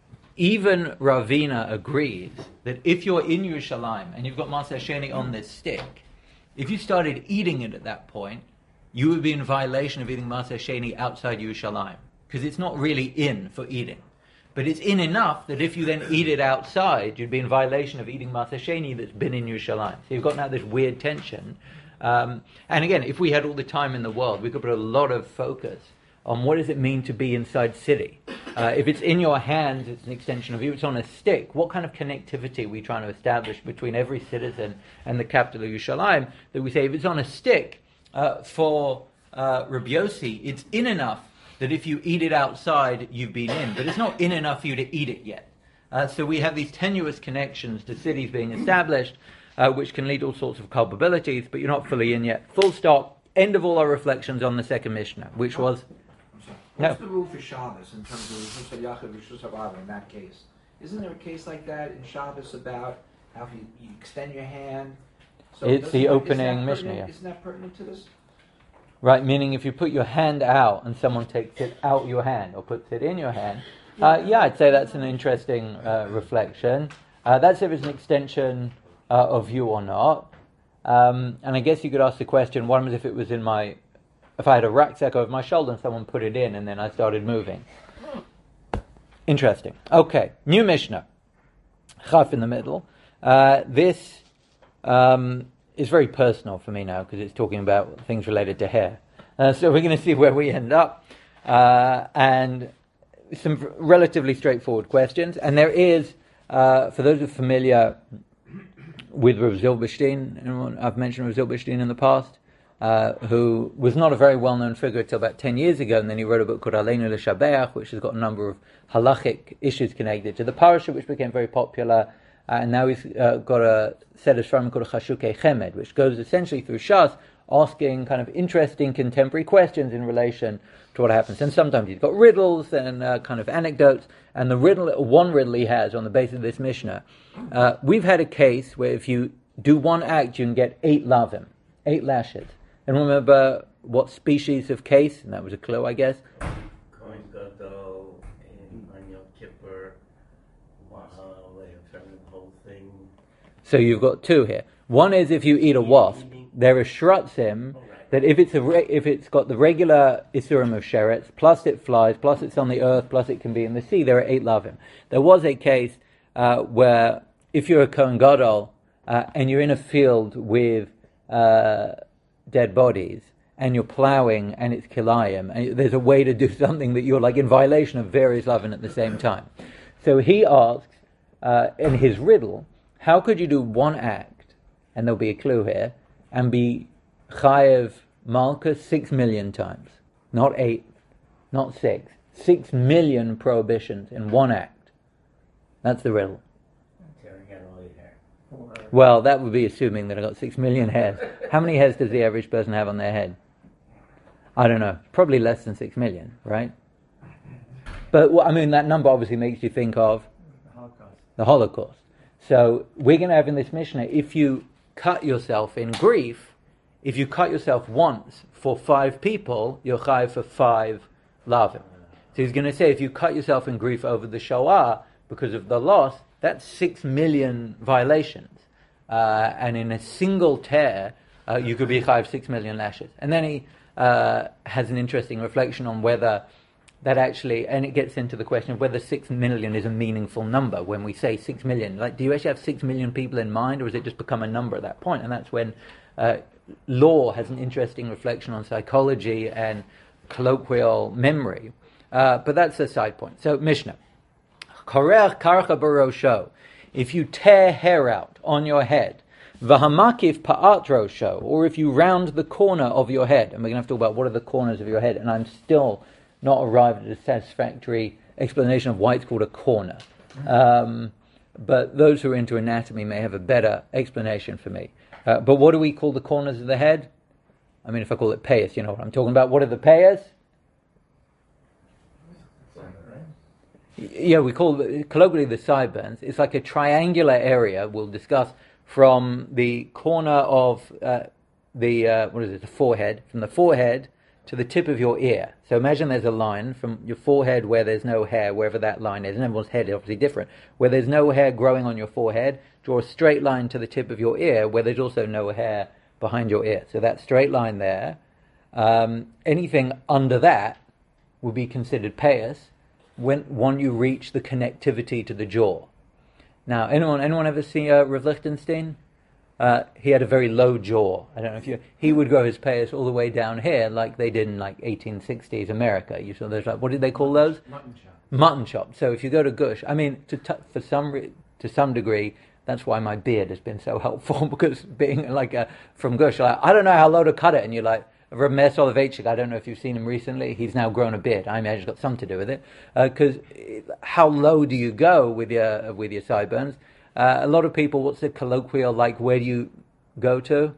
even Ravina agrees that if you're in Yerushalayim and you've got Maaseh Sheni on this stick, if you started eating it at that point, you would be in violation of eating Maaseh Sheni outside Yerushalayim, because it's not really in for eating. But it's in enough that if you then eat it outside, you'd be in violation of eating Maaseh Sheni that's been in Yerushalayim. So you've got now this weird tension. Um, and again, if we had all the time in the world, we could put a lot of focus on what does it mean to be inside city. Uh, if it's in your hands, it's an extension of you. It's on a stick. What kind of connectivity are we trying to establish between every citizen and the capital of Yerushalayim? That we say if it's on a stick, uh, for uh, Rabbi Yossi, it's in enough that if you eat it outside, you've been in. But it's not in enough for you to eat it yet. Uh, so we have these tenuous connections to cities being established, uh, which can lead all sorts of culpabilities, but you're not fully in yet. Full stop. End of all our reflections on the second Mishnah, which was... What's No. the rule for Shabbos in terms of Rishus HaYachid, Rishus HaRabba in that case? Isn't there a case like that in Shabbos about how if you, you extend your hand? So It's doesn't the that- opening isn't that Mishnah, pertinent- yeah. Isn't that pertinent to this? Right, meaning if you put your hand out and someone takes it out your hand or puts it in your hand, uh, yeah, I'd say that's an interesting uh, reflection. Uh, that's if it's an extension uh, of you or not. Um, and I guess you could ask the question, what happens if it was in my, if I had a rucksack over my shoulder and someone put it in and then I started moving? Interesting. Okay, new Mishnah. Chaf in the middle. Uh, this... Um, It's very personal for me now because it's talking about things related to hair. Uh, so we're going to see where we end up. Uh, and some relatively straightforward questions. And there is, uh, for those who are familiar with Rav Zilberstein, I've mentioned Rav Zilberstein in the past, uh, who was not a very well-known figure until about ten years ago, and then he wrote a book called Aleinu L'Shabeach, which has got a number of halachic issues connected to the parasha, which became very popular. Uh, and now he's uh, got a set of Shvarim called Chashukei Chemed, which goes essentially through Shas asking kind of interesting contemporary questions in relation to what happens. And sometimes he's got riddles and uh, kind of anecdotes. And the riddle, one riddle he has on the basis of this Mishnah, uh, we've had a case where if you do one act, you can get eight lavim, eight lashes. And remember what species of case? And that was a clue, I guess. Kohen Gadol and on Yom Kippur, wow, they have turned the whole thing. So you've got two here. One is if you eat a wasp, there are shrutzim that if it's a re- if it's got the regular isurim of sheretz, plus it flies, plus it's on the earth, plus it can be in the sea, there are eight lavim. There was a case uh, where if you're a Kohen Gadol uh, and you're in a field with uh, dead bodies and you're plowing and it's kilayim, and there's a way to do something that you're like in violation of various lavim at the same time. So he asks uh, in his riddle, how could you do one act, and there'll be a clue here, and be chayev malchus six million times? Not eight, not six. Six million prohibitions in one act. That's the riddle. Tearing out all your hair. Well, that would be assuming that I got six million hairs. How many hairs does the average person have on their head? I don't know. Probably less than six million, right? But, well, I mean, that number obviously makes you think of The Holocaust. the Holocaust. So we're going to have in this Mishnah, if you cut yourself in grief, if you cut yourself once for five people, you're chayav for five lavim. So he's going to say if you cut yourself in grief over the Shoah because of the loss, that's six million violations. Uh, and in a single tear, uh, you could be chayav six million lashes. And then he uh, has an interesting reflection on whether that actually, and it gets into the question of whether six million is a meaningful number. When we say six million, like, do you actually have six million people in mind, or has it just become a number at that point? And that's when uh, law has an interesting reflection on psychology and colloquial memory. Uh, but that's a side point. So, Mishnah. Korech karcha barosho. If you tear hair out on your head, vahamakif pa'at rosho, or if you round the corner of your head, and we're going to have to talk about what are the corners of your head, and I'm still not arrived at a satisfactory explanation of why it's called a corner. Um, but those who are into anatomy may have a better explanation for me. Uh, but what do we call the corners of the head? I mean, if I call it payas, you know what I'm talking about. What are the payas? Yeah, we call it, colloquially, the sideburns. It's like a triangular area, we'll discuss, from the corner of uh, the, uh, what is it, the forehead, from the forehead to the tip of your ear. So imagine there's a line from your forehead where there's no hair, wherever that line is, and everyone's head is obviously different. Where there's no hair growing on your forehead, draw a straight line to the tip of your ear, where there's also no hair behind your ear. So that straight line there, um, anything under that would be considered payas when, when you reach the connectivity to the jaw. Now, anyone anyone ever see uh, Rav Lichtenstein? Uh, he had a very low jaw. I don't know if you. He would grow his payas all the way down here, like they did in like eighteen sixties America. You saw those. Like, what did they call those? Mutton chop. Mutton chop. So if you go to Gush, I mean, to t- for some re- to some degree, that's why my beard has been so helpful, because being like a, from Gush, like, I don't know how low to cut it, and you're like, Rav Meir Soloveitchik, I don't know if you've seen him recently. He's now grown a beard. I imagine it's got something to do with it, because uh, how low do you go with your with your sideburns? Uh, a lot of people, what's the colloquial, like, where do you go to?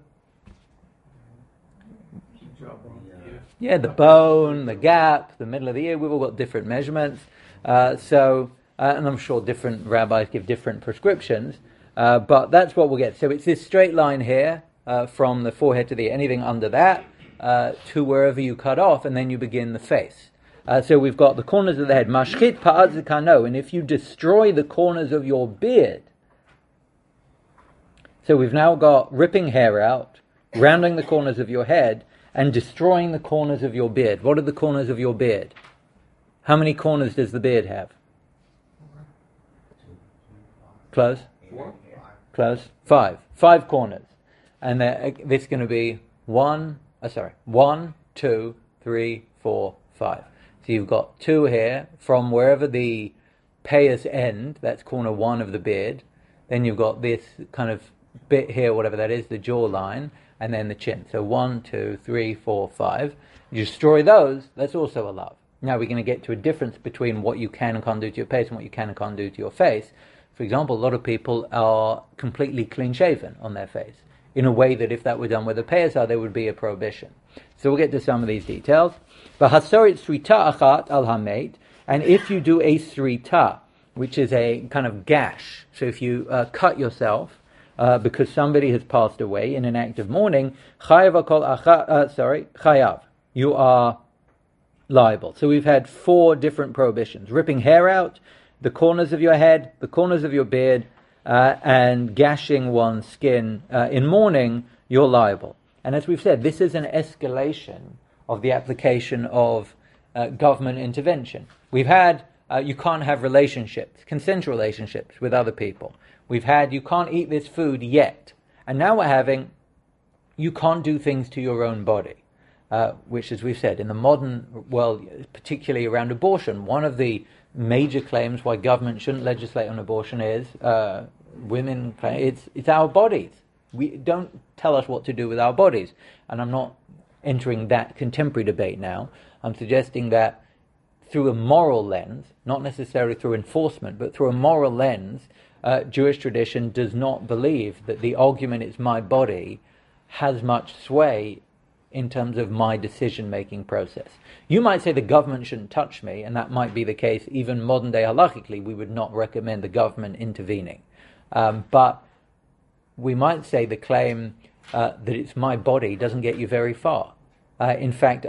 Yeah, the bone, the gap, the middle of the ear. We've all got different measurements. Uh, so, uh, and I'm sure different rabbis give different prescriptions. Uh, but that's what we'll get. So it's this straight line here uh, from the forehead to the ear. Anything under that uh, to wherever you cut off, and then you begin the face. Uh, so we've got the corners of the head. Mashchit pa'at zikano. And if you destroy the corners of your beard, so we've now got ripping hair out, rounding the corners of your head, and destroying the corners of your beard. What are the corners of your beard? How many corners does the beard have? Close? Four? Close? Five. Five corners. And this is going to be one, oh, sorry, one, two, three, four, five. So you've got two here from wherever the payas end, that's corner one of the beard. Then you've got this kind of bit here, whatever that is, the jawline, and then the chin. So one, two, three, four, five. You destroy those, that's also a love. Now we're going to get to a difference between what you can and can't do to your face and what you can and can't do to your face. For example, a lot of people are completely clean-shaven on their face. in a way that if that were done with a peyasah, there would be a prohibition. So we'll get to some of these details. V'hasorit srita achat al hamet, and if you do a srita, which is a kind of gash, so if you uh, cut yourself uh, because somebody has passed away in an act of mourning, chayav kol achat, uh, sorry, chayav, you are liable. So we've had four different prohibitions: ripping hair out, the corners of your head, the corners of your beard, uh, and gashing one's skin uh, in mourning. You're liable. And as we've said, this is an escalation of the application of uh, government intervention. We've had uh, you can't have relationships, consensual relationships with other people. We've had you can't eat this food yet. And now we're having you can't do things to your own body. Uh, which, as we've said, in the modern world, particularly around abortion, one of the major claims why government shouldn't legislate on abortion is uh, women, it's it's our bodies. We don't tell us what to do with our bodies. And I'm not entering that contemporary debate now. I'm suggesting that through a moral lens, not necessarily through enforcement, but through a moral lens, uh, Jewish tradition does not believe that the argument "it's my body" has much sway in terms of my decision-making process. You might say the government shouldn't touch me, and that might be the case. Even modern day halachically, we would not recommend the government intervening. Um, but we might say the claim uh, that it's my body doesn't get you very far. Uh, in fact,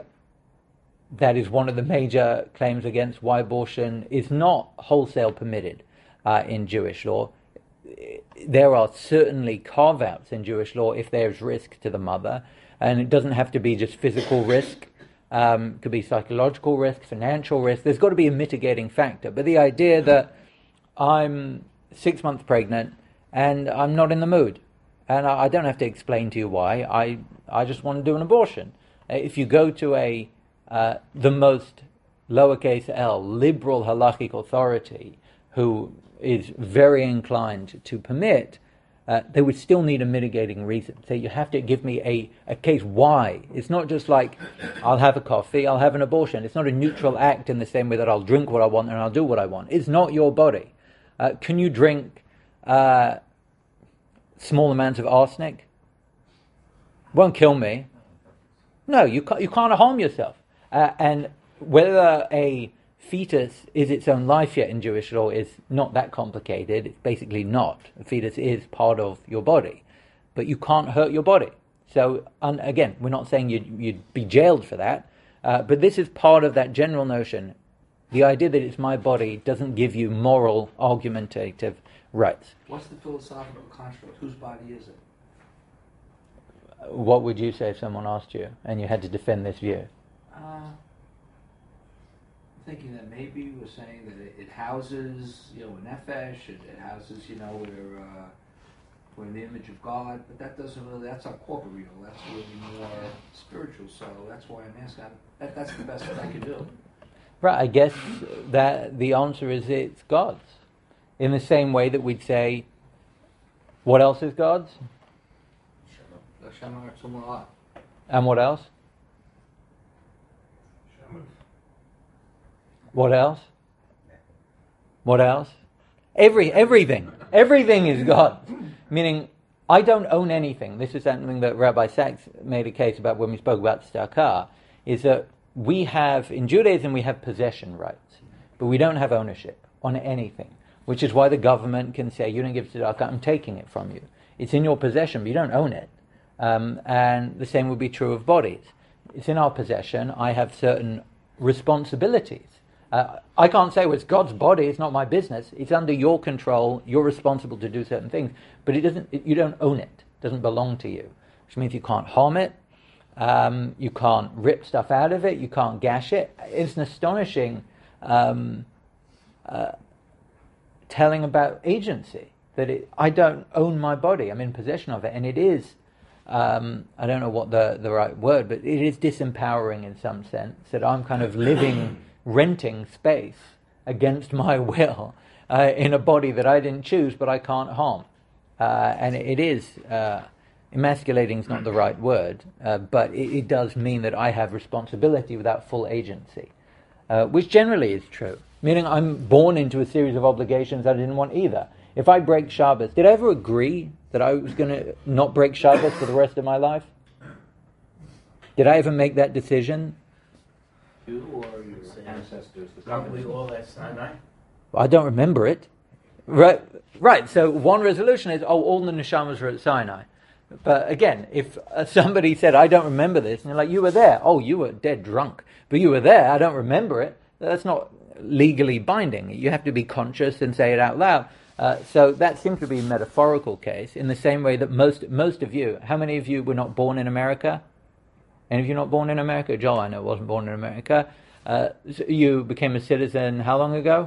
that is one of the major claims against why abortion is not wholesale permitted uh, in Jewish law. There are certainly carve-outs in Jewish law if there's risk to the mother, and it doesn't have to be just physical risk. Um, it could be psychological risk, financial risk. There's got to be a mitigating factor. But the idea that I'm six months pregnant and I'm not in the mood, and I, I don't have to explain to you why, I, I just want to do an abortion. If you go to a uh, the most lowercase l, liberal halachic authority who is very inclined to permit, Uh, they would still need a mitigating reason. So you have to give me a, a case why. It's not just like, I'll have a coffee, I'll have an abortion. It's not a neutral act in the same way that I'll drink what I want and I'll do what I want. It's not your body. Uh, can you drink uh, small amounts of arsenic? Won't kill me. No, you can't, you can't harm yourself. Uh, and whether a fetus is its own life yet in Jewish law is not that complicated. It's basically not. A fetus is part of your body, but you can't hurt your body. So, and again, we're not saying you'd, you'd be jailed for that, uh, but this is part of that general notion. The idea that it's my body doesn't give you moral, argumentative rights. What's the philosophical construct? Whose body is it? What would you say if someone asked you and you had to defend this view? Uh, thinking that maybe you were saying that it, it houses, you know, a nefesh, it, it houses, you know, we're, uh, we're in the image of God, but that doesn't really, that's not corporeal, that's really more spiritual, so that's why I'm asking, that, that's the best that I can do. Right, I guess that the answer is it's God's. In the same way that we'd say, what else is God's? And what else? What else? What else? Every everything. Everything is God's. Meaning, I don't own anything. This is something that Rabbi Sachs made a case about when we spoke about tzedakah, is that we have, in Judaism, we have possession rights, but we don't have ownership on anything, which is why the government can say, you don't give tzedakah, I'm taking it from you. It's in your possession, but you don't own it. Um, and the same would be true of bodies. It's in our possession. I have certain responsibilities. Uh, I can't say, well, it's God's body, it's not my business. It's under your control. You're responsible to do certain things. But it doesn't. It, you don't own it. It doesn't belong to you. Which means you can't harm it. Um, you can't rip stuff out of it. You can't gash it. It's an astonishing um, uh, telling about agency. That it, I don't own my body. I'm in possession of it. And it is, um, I don't know what the, the right word, but it is disempowering in some sense. That I'm kind of living... renting space against my will uh, in a body that I didn't choose but I can't harm. Uh, and it is, uh, emasculating is not the right word, uh, but it, it does mean that I have responsibility without full agency, uh, which generally is true. Meaning I'm born into a series of obligations I didn't want either. If I break Shabbos, did I ever agree that I was going to not break Shabbos for the rest of my life? Did I ever make that decision? You or your ancestors? The Aren't we covenant? all at Sinai? I don't remember it. Right, right. So one resolution is, oh, all the neshamas were at Sinai. But again, if uh, somebody said, I don't remember this, and you're like, you were there. Oh, you were dead drunk. But you were there, I don't remember it. That's not legally binding. You have to be conscious and say it out loud. Uh, so that seems to be a metaphorical case, in the same way that most most of you, how many of you were not born in America? Any of you not born in America? Joel, I know, wasn't born in America. Uh, so you became a citizen how long ago?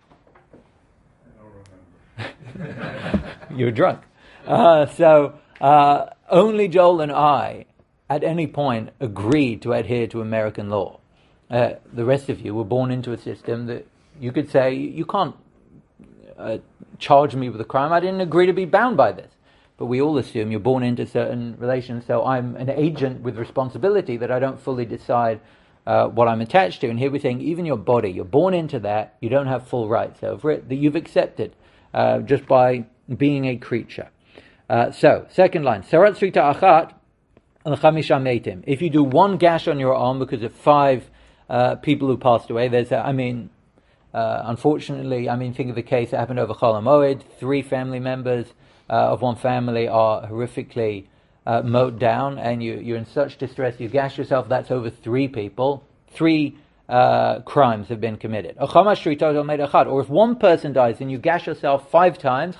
I don't remember. You were drunk. Uh, so uh, only Joel and I, at any point, agreed to adhere to American law. Uh, the rest of you were born into a system that you could say, you can't uh, charge me with a crime. I didn't agree to be bound by this. But we all assume you're born into certain relations, so I'm an agent with responsibility that I don't fully decide uh, what I'm attached to. And here we're saying, even your body, you're born into that, you don't have full rights over it, that you've accepted uh, just by being a creature. Uh, so, second line, Sarat Srita Achat al-Chamisha Meitim. If you do one gash on your arm because of five uh, people who passed away, there's, a, I mean, uh, unfortunately, I mean, think of the case that happened over Chol HaMoed, three family members Uh, of one family are horrifically uh, mowed down, and you, you're in such distress, you gash yourself, that's over three people. Three uh, crimes have been committed. Or if one person dies and you gash yourself five times,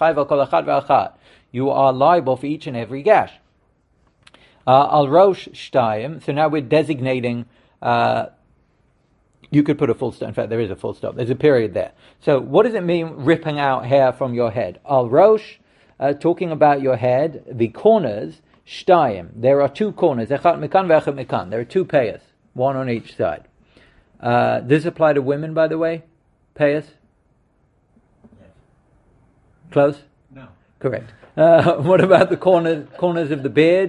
you are liable for each and every gash. Al Rosh Shtayim, so now we're designating, uh, you could put a full stop, in fact there is a full stop, there's a period there. So what does it mean ripping out hair from your head? Al Rosh, Uh, talking about your head, the corners, shtayim. There are two corners, echat mekan ve'echat mekan. There are two payas, one on each side. Uh, does this apply to women, by the way? Payas? Yes. Close? No. Correct. Uh, what about the corners corners of the beard?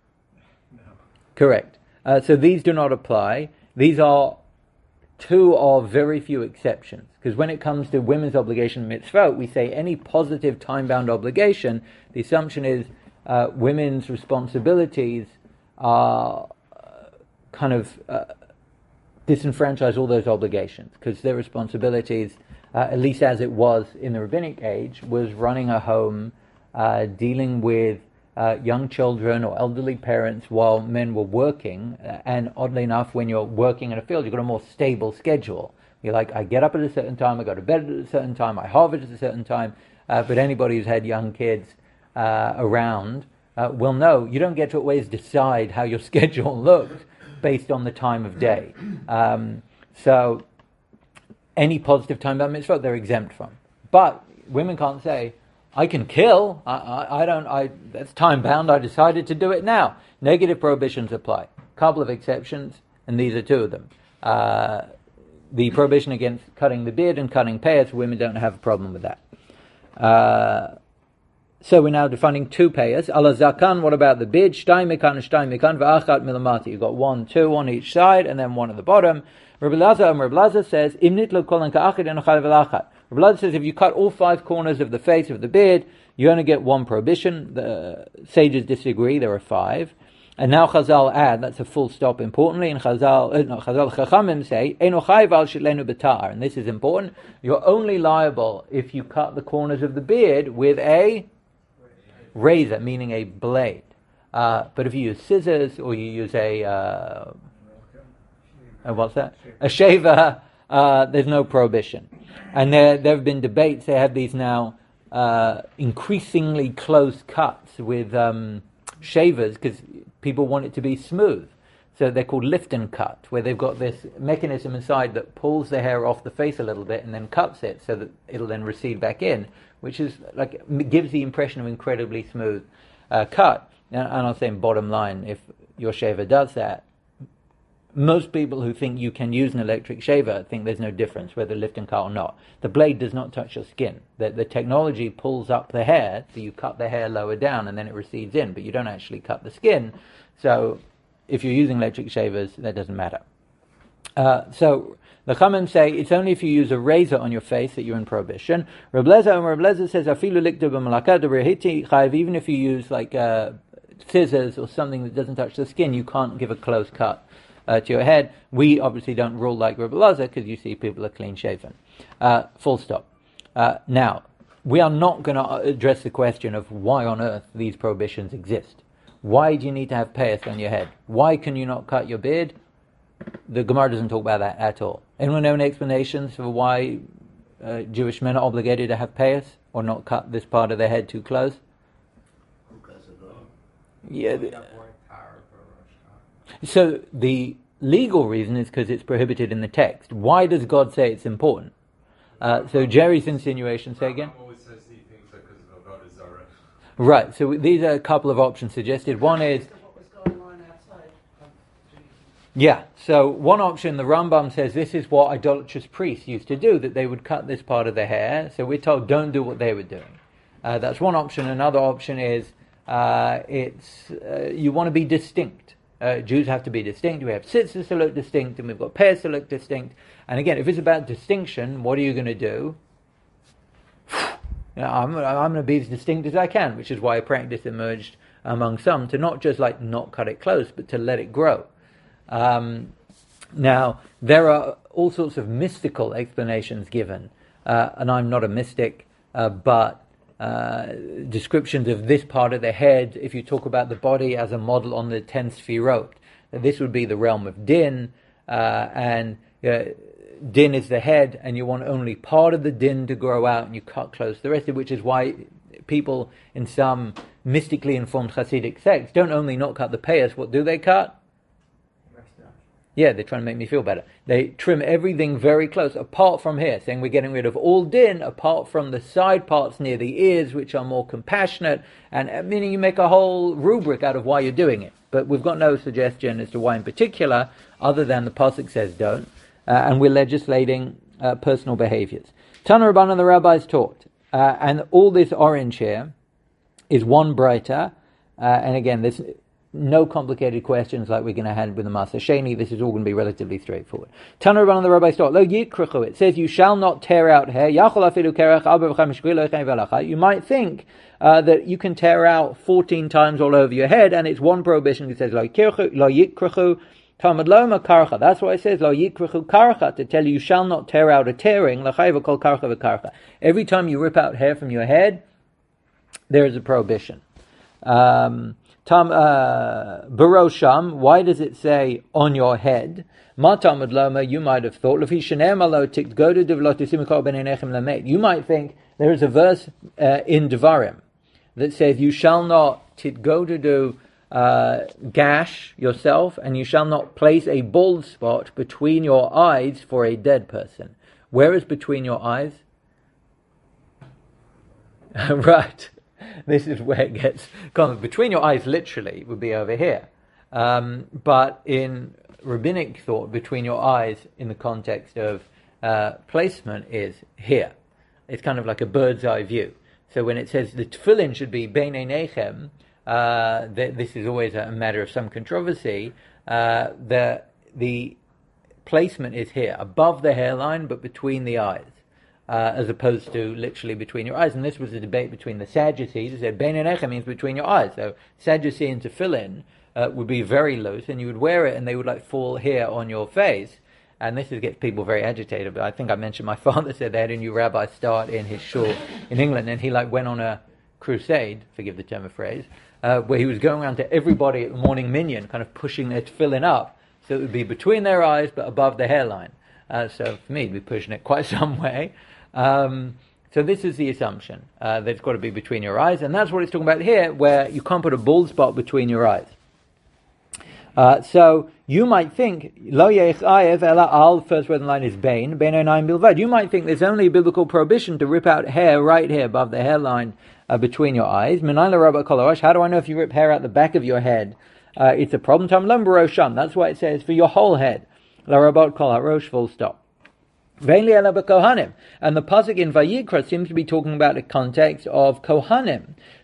No. Correct. Uh, so these do not apply. These are two of very few exceptions. Because when it comes to women's obligation mitzvot, we say any positive time-bound obligation, the assumption is uh, women's responsibilities are uh, kind of uh, disenfranchise all those obligations. Because their responsibilities, uh, at least as it was in the rabbinic age, was running a home, uh, dealing with uh, young children or elderly parents while men were working. Uh, and oddly enough, when you're working in a field, you've got a more stable schedule. You're like, I get up at a certain time, I go to bed at a certain time, I harvest at a certain time. Uh, but anybody who's had young kids uh, around uh, will know you don't get to always decide how your schedule looks based on the time of day. Um, so any positive time-bound mitzvah, they're exempt from. But women can't say, I can kill, I, I, I don't, I that's time-bound, I decided to do it now. Negative prohibitions apply. Couple of exceptions, and these are two of them. Uh, The prohibition against cutting the beard and cutting payas, women don't have a problem with that. Uh, so we're now defining two payas. Ala zakan, what about the beard? Shtay mekan, shtay mekan, v'achat milamati. You've got one, two on each side, and then one at the bottom. Rabbi Lazar, and Rabbi Lazar says, Im nitlo kolan ka'achid and achal v'lachat. Rabbi Lazar says, if you cut all five corners of the face of the beard, you only get one prohibition. The sages disagree, there are five. And now Chazal add, that's a full stop importantly, and Chazal, uh, no, Chazal Chachamim say, Eino chayv al shitlenu b'tar, and this is important, you're only liable if you cut the corners of the beard with a razor, meaning a blade. Uh, but if you use scissors, or you use a, uh, uh, what's that? A shaver, uh, there's no prohibition. And there, there have been debates, they have these now uh, increasingly close cuts with um, shavers, because people want it to be smooth. So they're called lift and cut, where they've got this mechanism inside that pulls the hair off the face a little bit and then cuts it so that it'll then recede back in, which is like gives the impression of incredibly smooth uh, cut. And, and I'll say bottom line, if your shaver does that, most people who think you can use an electric shaver think there's no difference whether lift and cut or not. The blade does not touch your skin. The, the technology pulls up the hair, so you cut the hair lower down and then it recedes in, but you don't actually cut the skin. So if you're using electric shavers, that doesn't matter. Uh, so the Chachamim say it's only if you use a razor on your face that you're in prohibition. Reb Lezer, Reb Lezer says afilu likta b'malaka d'rehiti chayiv. Even if you use like uh, scissors or something that doesn't touch the skin, you can't give a close cut uh, to your head. We obviously don't rule like Reb Lezer because you see people are clean shaven. Uh, full stop. Uh, now we are not going to address the question of why on earth these prohibitions exist. Why do you need to have payas on your head? Why can you not cut your beard? The Gemara doesn't talk about that at all. Anyone know any explanations for why uh, Jewish men are obligated to have payas or not cut this part of their head too close? Because of the Yeah. The, so the legal reason is because it's prohibited in the text. Why does God say it's important? Uh, so Jerry's insinuation, say again? Right, so these are a couple of options suggested. One is, yeah, so one option, the Rambam says this is what idolatrous priests used to do, that they would cut this part of their hair. So we're told don't do what they were doing. Uh, that's one option. Another option is uh, it's uh, you want to be distinct. Uh, Jews have to be distinct. We have tzitzis to look distinct, and we've got payas to look distinct. And again, if it's about distinction, what are you going to do? You know, I'm, I'm going to be as distinct as I can, which is why a practice emerged among some to not just like not cut it close, but to let it grow. Um, now, there are all sorts of mystical explanations given, uh, and I'm not a mystic, uh, but uh, descriptions of this part of the head, if you talk about the body as a model on the ten sfirot, this would be the realm of din, uh, and uh, din is the head, and you want only part of the din to grow out, and you cut close the rest of it, which is why people in some mystically informed Hasidic sects don't only not cut the payas, what do they cut? Yeah, they're trying to make me feel better. They trim everything very close, apart from here, saying we're getting rid of all din, apart from the side parts near the ears, which are more compassionate, and uh, meaning you make a whole rubric out of why you're doing it. But we've got no suggestion as to why in particular, other than the pasuk says don't. Uh, and we're legislating uh, personal behaviors. Tana Rabbanan, the rabbis taught, uh, and all this orange here is one breita, uh, and again, there's no complicated questions like we're going to have with the Maser Sheni. This is all going to be relatively straightforward. Tana Rabbanan, the rabbis taught, lo yikrechu, it says you shall not tear out hair. You might think uh, that you can tear out fourteen times all over your head, and it's one prohibition. It says lo yikrechu. Talmud Loma karcha. That's why it says lo yikrechu karcha, to tell you you shall not tear out a tearing. L'chayva kol karcha v'karcha. Every time you rip out hair from your head, there is a prohibition. Um, tam uh, barosham. Why does it say on your head? Ma Talmud Loma. You might have thought l'fi shener malo tikgodu devlo tisimikol b'neinechem lamed. You might think there is a verse uh, in Devarim that says you shall not titgodu Uh, gash yourself, and you shall not place a bald spot between your eyes for a dead person. Where is between your eyes? Right. This is where it gets common. Between your eyes, literally, would be over here. Um, but in rabbinic thought, between your eyes, in the context of uh, placement, is here. It's kind of like a bird's eye view. So when it says the tefillin should be bein einechem, Uh, th- this is always a matter of some controversy. Uh, the the placement is here, above the hairline, but between the eyes, uh, as opposed to literally between your eyes. And this was a debate between the Sadducees. They said bein einechem means between your eyes. So Sadducean tefillin uh, would be very loose, and you would wear it, and they would like fall here on your face. And this is, gets people very agitated. But I think I mentioned my father said they had a new rabbi start in his shul in England, and he like went on a crusade, forgive the term of phrase, Uh, where he was going around to everybody at the morning minyan, kind of pushing their tefillin up, so it would be between their eyes but above the hairline. Uh, so for me, he'd be pushing it quite some way. Um, so this is the assumption, uh, that it's got to be between your eyes, and that's what it's talking about here, where you can't put a bald spot between your eyes. Uh, so you might think, lo yechayev ela al, first word in the line is bein, bein einayim bilvad. You might think there's only a biblical prohibition to rip out hair right here above the hairline, Uh, between your eyes. How do I know if you rip hair out the back of your head? Uh, it's a problem. That's why it says for your whole head. Full stop. And the pasuk in Vayikra seems to be talking about the context of Kohanim,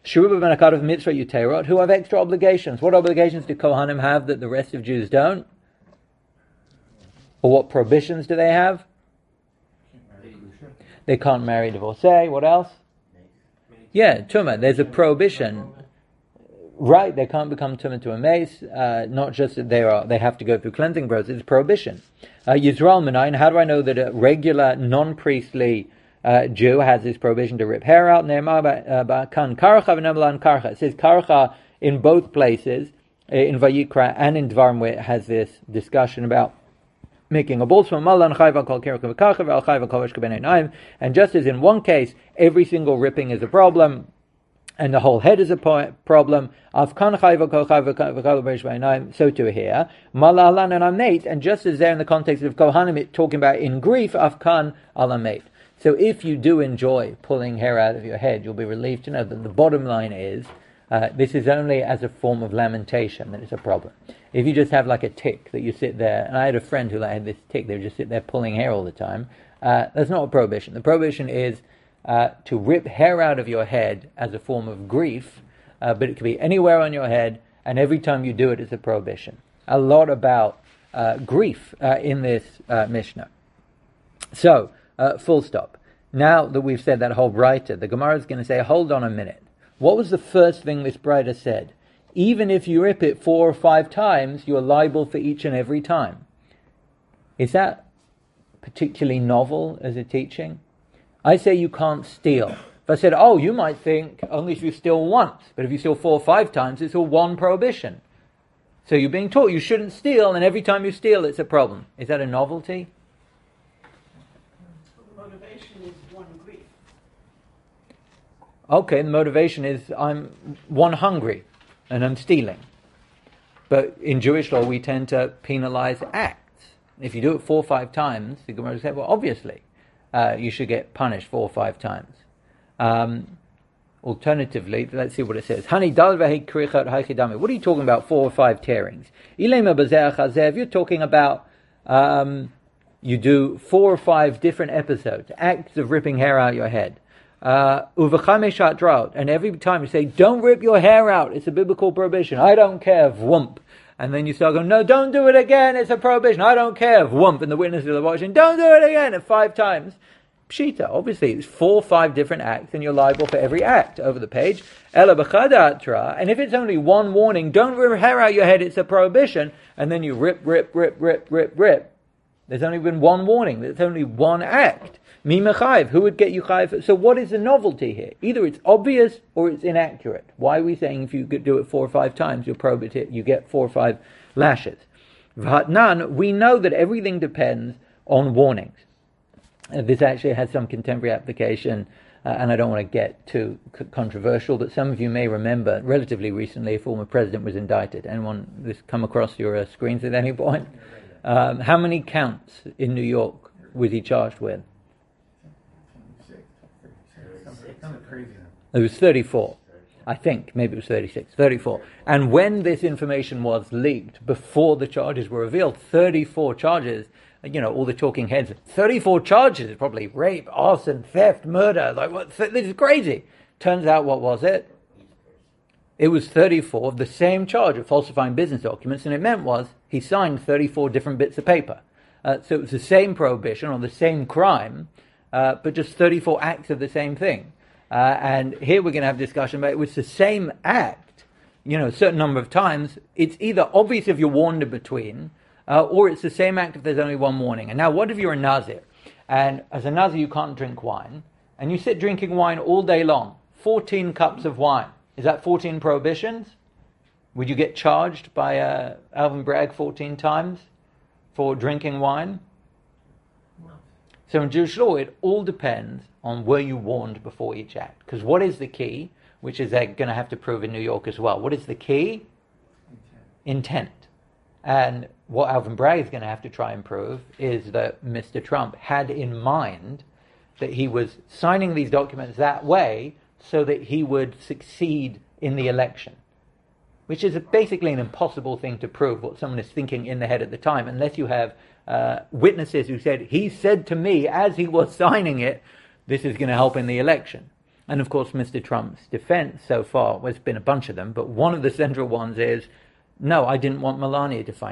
who have extra obligations. What obligations do Kohanim have that the rest of Jews don't? Or what prohibitions do they have? They can't marry a divorcee. What else? Yeah, Tumah. There's a prohibition. Right, they can't become Tumah to a mace. Uh, not just that they are, they have to go through cleansing process. It's prohibition. Uh, Yisrael Menayin. How do I know that a regular non-priestly uh, Jew has this prohibition to rip hair out? Kan karcha v'nemalan karcha. It says karcha in both places, in Vayikra and in Dvarim, where it has this discussion about making a bald spot. And just as in one case, every single ripping is a problem, and the whole head is a po- problem, so too here. And just as there in the context of Kohanim, it talking about in grief, afkan alamet. So if you do enjoy pulling hair out of your head, you'll be relieved to know that the bottom line is, uh, this is only as a form of lamentation that it's a problem. If you just have like a tick that you sit there, and I had a friend who had this tick, they would just sit there pulling hair all the time, uh, that's not a prohibition. The prohibition is uh, to rip hair out of your head as a form of grief, uh, but it can be anywhere on your head, and every time you do it, it's a prohibition. A lot about uh, grief uh, in this uh, Mishnah. So, uh, full stop. Now that we've said that whole Breita, the Gemara is going to say, hold on a minute. What was the first thing this Breita said? Even if you rip it four or five times, you're liable for each and every time. Is that particularly novel as a teaching? I say you can't steal. If I said, oh, you might think only if you steal once, but if you steal four or five times, it's all one prohibition. So you're being taught you shouldn't steal, and every time you steal, it's a problem. Is that a novelty? The motivation is one grief. Okay, the motivation is I'm one hungry. And I'm stealing. But in Jewish law, we tend to penalize acts. If you do it four or five times, the Gemara said, well, obviously, uh, you should get punished four or five times. Um, alternatively, let's see what it says. What are you talking about, four or five tearings? If you're talking about, um, you do four or five different episodes, acts of ripping hair out your head. Uh, and every time you say, don't rip your hair out, it's a biblical prohibition. I don't care, vwump. And then you start going, no, don't do it again, it's a prohibition. I don't care, vwump. And the witnesses are watching, don't do it again, at five times. Pshita, obviously, it's four or five different acts, and you're liable for every act over the page. Ela b'chadatra, and if it's only one warning, don't rip hair out your head, it's a prohibition, and then you rip, rip, rip, rip, rip, rip. There's only been one warning, there's only one act. Mi mechayiv, who would get you chayiv? So what is the novelty here? Either it's obvious or it's inaccurate. Why are we saying if you could do it four or five times, you'll prohibit it, you get four or five lashes? V'hatnan, we know that everything depends on warnings. Uh, this actually has some contemporary application, uh, and I don't want to get too c- controversial, but some of you may remember, relatively recently, a former president was indicted. Anyone this come across your uh, screens at any point? Um, how many counts in New York was he charged with? It was thirty-four. I think, maybe it was thirty-six, thirty-four. And when this information was leaked, before the charges were revealed, thirty-four charges, you know, all the talking heads, thirty-four charges, probably rape, arson, theft, murder, like, what? This is crazy. Turns out, what was it? It was thirty-four of the same charge of falsifying business documents, and it meant was, he signed thirty-four different bits of paper. Uh, so it was the same prohibition, or the same crime, uh, but just thirty-four acts of the same thing. Uh, and here we're going to have a discussion about it was the same act, you know, a certain number of times. It's either obvious if you're warned in between, uh, or it's the same act if there's only one warning. And now, what if you're a Nazir? And as a Nazir, you can't drink wine, and you sit drinking wine all day long, fourteen cups of wine. Is that fourteen prohibitions? Would you get charged by uh, Alvin Bragg fourteen times for drinking wine? No. So in Jewish law, it all depends on were you warned before each act. Because what is the key, which is they're going to have to prove in New York as well. What is the key? Intent. Intent. And what Alvin Bragg is going to have to try and prove is that Mister Trump had in mind that he was signing these documents that way so that he would succeed in the election. Which is basically an impossible thing to prove, what someone is thinking in the head at the time, unless you have uh, witnesses who said, he said to me as he was signing it, this is going to help in the election. And of course, Mister Trump's defense so far, well, there's been a bunch of them, but one of the central ones is, no, I didn't want Melania to find out.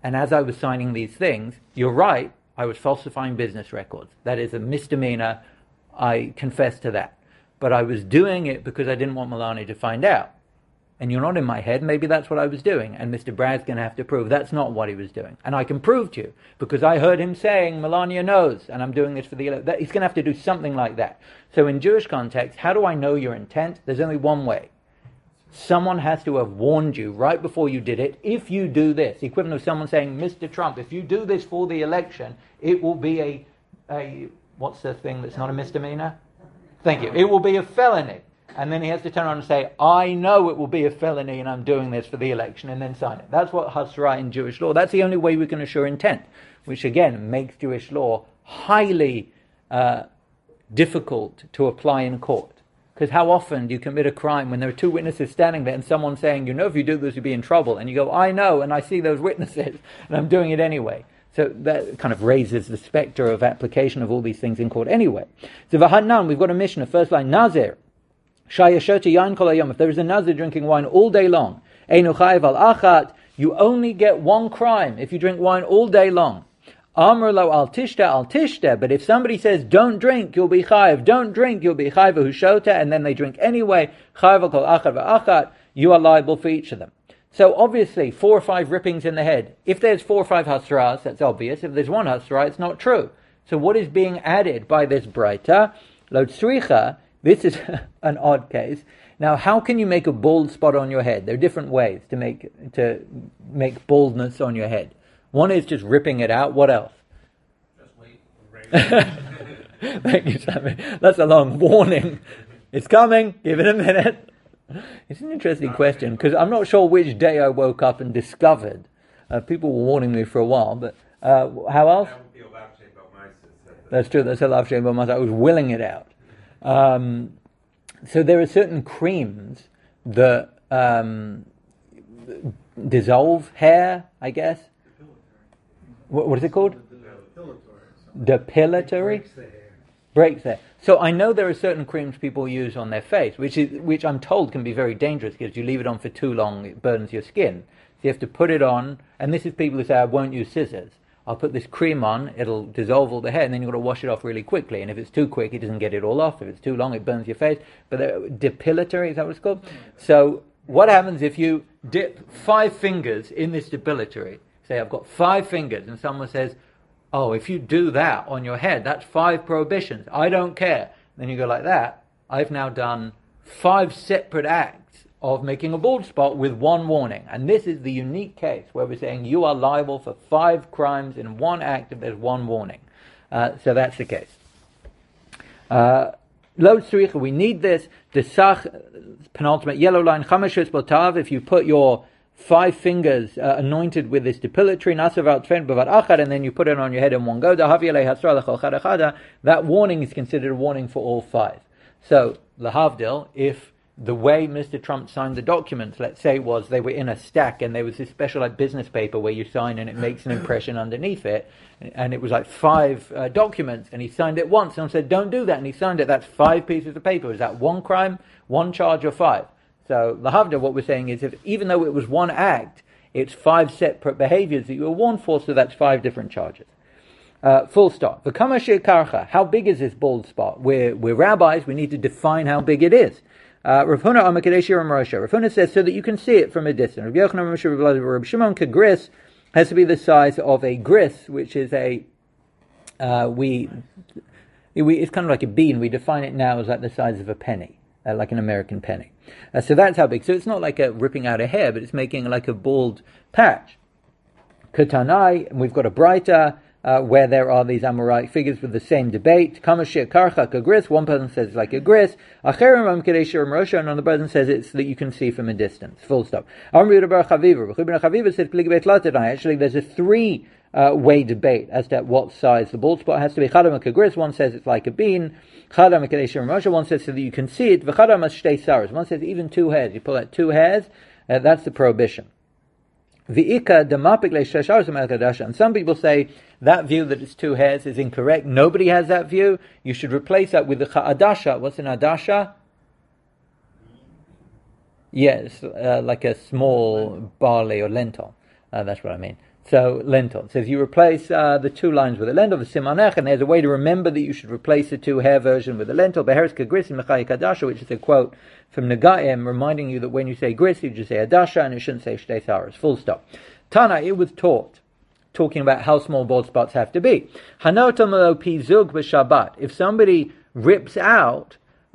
and as I was signing these things, you're right, I was falsifying business records. That is a misdemeanor. I confess to that. But I was doing it because I didn't want Melania to find out. And you're not in my head, maybe that's what I was doing. And Mister Bragg's going to have to prove that's not what he was doing. And I can prove to you, because I heard him saying, Melania knows, and I'm doing this for the... That, he's going to have to do something like that. So in Jewish context, how do I know your intent? There's only one way. Someone has to have warned you right before you did it. If you do this, the equivalent of someone saying, Mister Trump, if you do this for the election, it will be a... a what's the thing that's not a misdemeanor? Thank you. It will be a felony. And then he has to turn around and say, I know it will be a felony and I'm doing this for the election, and then sign it. That's what hasra in Jewish law. That's the only way we can assure intent, which again makes Jewish law highly uh, difficult to apply in court. Because how often do you commit a crime when there are two witnesses standing there and someone saying, you know, if you do this, you'll be in trouble. And you go, I know, and I see those witnesses, and I'm doing it anyway. So that kind of raises the specter of application of all these things in court anyway. So Vahanan, we've got a Mishnah, first line, Nazir. If there is a Nazir drinking wine all day long, you only get one crime if you drink wine all day long. Amr lo al tishta al tishta. But if somebody says, don't drink, you'll be chayiv. Don't drink, you'll be chayiv hushota, and then they drink anyway, chayiv kol achad va'achat, you are liable for each of them. So obviously, four or five rippings in the head. If there's four or five hasras, that's obvious. If there's one hasra, it's not true. So what is being added by this braita? Lo tzricha. This is an odd case. Now, how can you make a bald spot on your head? There are different ways to make to make baldness on your head. One is just ripping it out. What else? Just wait. Thank you, Sammy. That's a long warning. It's coming. Give it a minute. It's an interesting question, because I'm not sure which day I woke up and discovered. Uh, people were warning me for a while, but uh, how else? That would be a lav shem b'maisis. That's true. That's a lav shem b'maisis. I was willing it out. Um, so there are certain creams that um, dissolve hair, I guess. What, what is it called? Depilatory. Breaks the hair. So I know there are certain creams people use on their face, which is which I'm told can be very dangerous, because you leave it on for too long, it burns your skin. So you have to put it on, and this is people who say, I won't use scissors. I'll put this cream on, it'll dissolve all the hair, and then you've got to wash it off really quickly. And if it's too quick, it doesn't get it all off. If it's too long, it burns your face. But depilatory, is that what it's called? So what happens if you dip five fingers in this depilatory? Say, I've got five fingers, and someone says, oh, if you do that on your head, that's five prohibitions. I don't care. Then you go like that. I've now done five separate acts of making a bald spot with one warning. And this is the unique case where we're saying you are liable for five crimes in one act if there's one warning. Uh, so that's the case. Uh, we need this. The sach, penultimate yellow line, chamashus botav, if you put your five fingers uh, anointed with this depilatory, and then you put it on your head in one go, that warning is considered a warning for all five. So, lahavdil, if the way Mister Trump signed the documents, let's say, was they were in a stack and there was this special like business paper where you sign and it makes an impression underneath it, and it was like five uh, documents, and he signed it once, and I said, don't do that, and he signed it, that's five pieces of paper. Is that one crime, one charge, or five? So, lahavdil, what we're saying is, if even though it was one act, it's five separate behaviors that you were warned for, so that's five different charges. Uh, full stop. How big is this bald spot? We're, we're rabbis, we need to define how big it is. Uh, Rav Huna Amakadeshi Ramosha. Rav Huna says so that you can see it from a distance. Rav Yochanan Rav Shimon Kagris has to be the size of a gris, which is a uh, we, we it's kind of like a bean. We define it now as like the size of a penny, uh, like an American penny. Uh, so that's how big. So it's not like a ripping out a hair, but it's making like a bald patch. Katanai, and we've got a braita. Uh, where there are these Amoraic figures with the same debate. Kamashir karcha kagris. One person says it's like a gris. Acherim am kadeshir Rosha, and another person says it's that you can see from a distance. Full stop. Amr Yudabar Chaviva. Chaviva Chaviva said kligibet latadai. Actually, there's a three uh, way debate as to what size the bald spot has to be. Chadam kagris. One says it's like a bean. Chadam kadeshir Rosha. One says so that you can see it. V'chadam as shtei saras. One says even two hairs. You pull out two hairs. Uh, that's the prohibition. V'ika demapik le'shashar zemelkadasha. And some people say that view that it's two hairs is incorrect. Nobody has that view. You should replace that with the cha'adasha. What's an adasha? Yes, uh, like a small barley or lentil. Uh, that's what I mean. So lentil. It says you replace uh, the two lines with a lentil, the simanech, and there's a way to remember that you should replace the two hair version with a lentil. Beheres kagrisim mechai kadasha, which is a quote from Nagaim, reminding you that when you say gris, you just say adasha, and it shouldn't say shtei saras. Full stop. Tana, it was taught, talking about how small bald spots have to be. Hanotam lo pizug b'Shabbat. If somebody rips out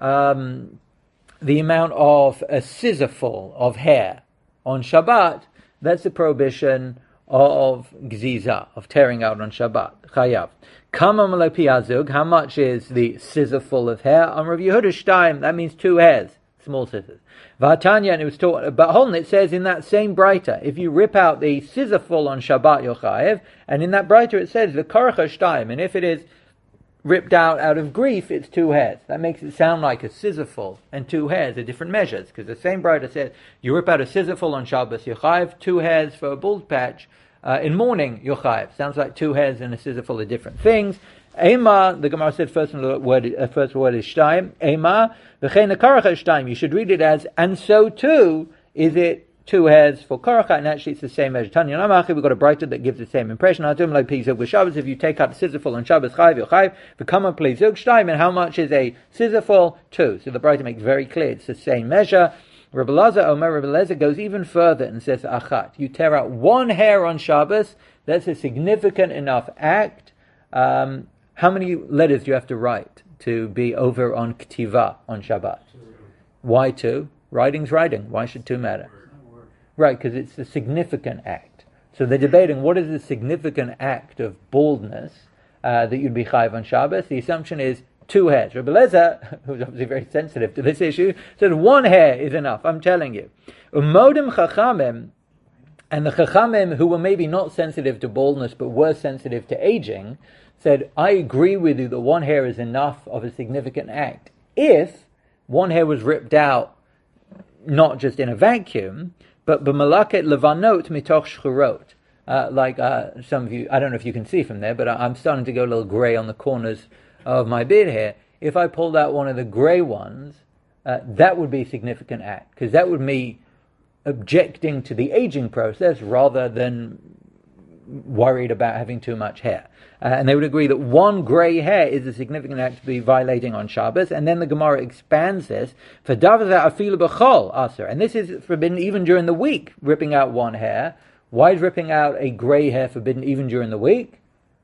um, the amount of a scissorful of hair on Shabbat, that's a prohibition of gziza, of tearing out on Shabbat. Chayav. Kama lo piazug. How much is the scissorful of hair? On Rav Yehuda Shtaim, that means two hairs, small scissors. Vatanya, and it was taught, but hold on, it says in that same Breita, if you rip out the scissorful on Shabbat, you're chayev, and in that Breita it says the korach shtaim, and if it is ripped out out of grief, it's two hairs. That makes it sound like a scissorful and two hairs are different measures, because the same Breita says you rip out a scissorful on Shabbos, you're chayev, two hairs for a bald patch. Uh, in mourning, you're chayev. Sounds like two hairs and a scissorful are different things. Ema, the Gemara said first word, uh, first word is shtaim. Ema, v'chein karacha shtaim. You should read it as, and so too is it two hairs for karacha, and actually it's the same measure. Tanya Namachi, we've got a Breita that gives the same impression. Adum like pizug b'Shabbos. If you take out the scissorful on Shabbos chayev, you're chayev. V'kama pizug shtaim, and how much is a scissorful? Two. So the Breita makes very clear it's the same measure. Rabbi Lazar, Omer Rabbi Lezer goes even further and says achat. You tear out one hair on Shabbos. That's a significant enough act. Um, How many letters do you have to write to be over on K'tiva on Shabbat? Why two? Writing's writing. Why should two matter? Right, because it's a significant act. So they're debating what is the significant act of baldness uh, that you'd be chayiv on Shabbos. The assumption is two hairs. Rabbi Lezer, who's obviously very sensitive to this issue, said one hair is enough. I'm telling you. Umodim chachamim, and the chachamim who were maybe not sensitive to baldness but were sensitive to aging, said, I agree with you that one hair is enough of a significant act if one hair was ripped out not just in a vacuum, but b'malaket levanot mitoch shchurot. Uh, like uh, some of you, I don't know if you can see from there, but I, I'm starting to go a little grey on the corners of my beard here. If I pulled out one of the grey ones, uh, that would be a significant act, because that would be objecting to the aging process rather than worried about having too much hair. Uh, and they would agree that one grey hair is a significant act to be violating on Shabbos. And then the Gemara expands this for davza afilu b'chol aser, and this is forbidden even during the week. Ripping out one hair. Why is ripping out a grey hair forbidden even during the week?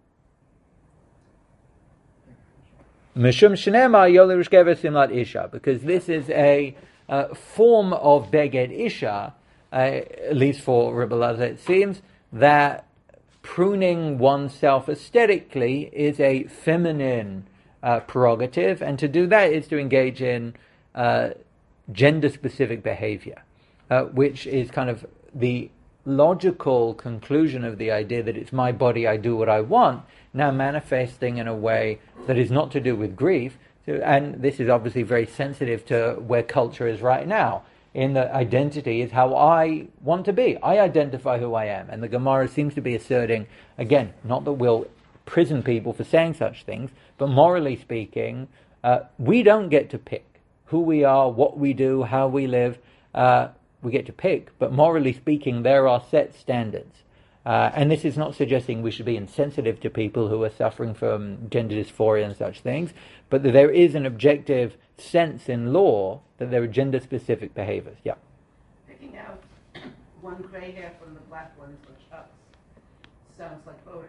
Mishum shnema yoli rishkever simlat isha, because this is a uh, form of beged isha, uh, at least for Rebbe Lazar it seems, that pruning oneself aesthetically is a feminine uh, prerogative, and to do that is to engage in uh, gender-specific behavior, uh, which is kind of the logical conclusion of the idea that it's my body, I do what I want, now manifesting in a way that is not to do with grief. So, and this is obviously very sensitive to where culture is right now. In the identity is how I want to be. I identify who I am. And the Gemara seems to be asserting, again, not that we'll prison people for saying such things, but morally speaking, uh, we don't get to pick who we are, what we do, how we live. Uh, we get to pick, but morally speaking, there are set standards. Uh, and this is not suggesting we should be insensitive to people who are suffering from gender dysphoria and such things, but that there is an objective sense in law that there are gender-specific behaviors. Yeah. Picking out one gray hair from the black ones for Shabbos sounds like borer.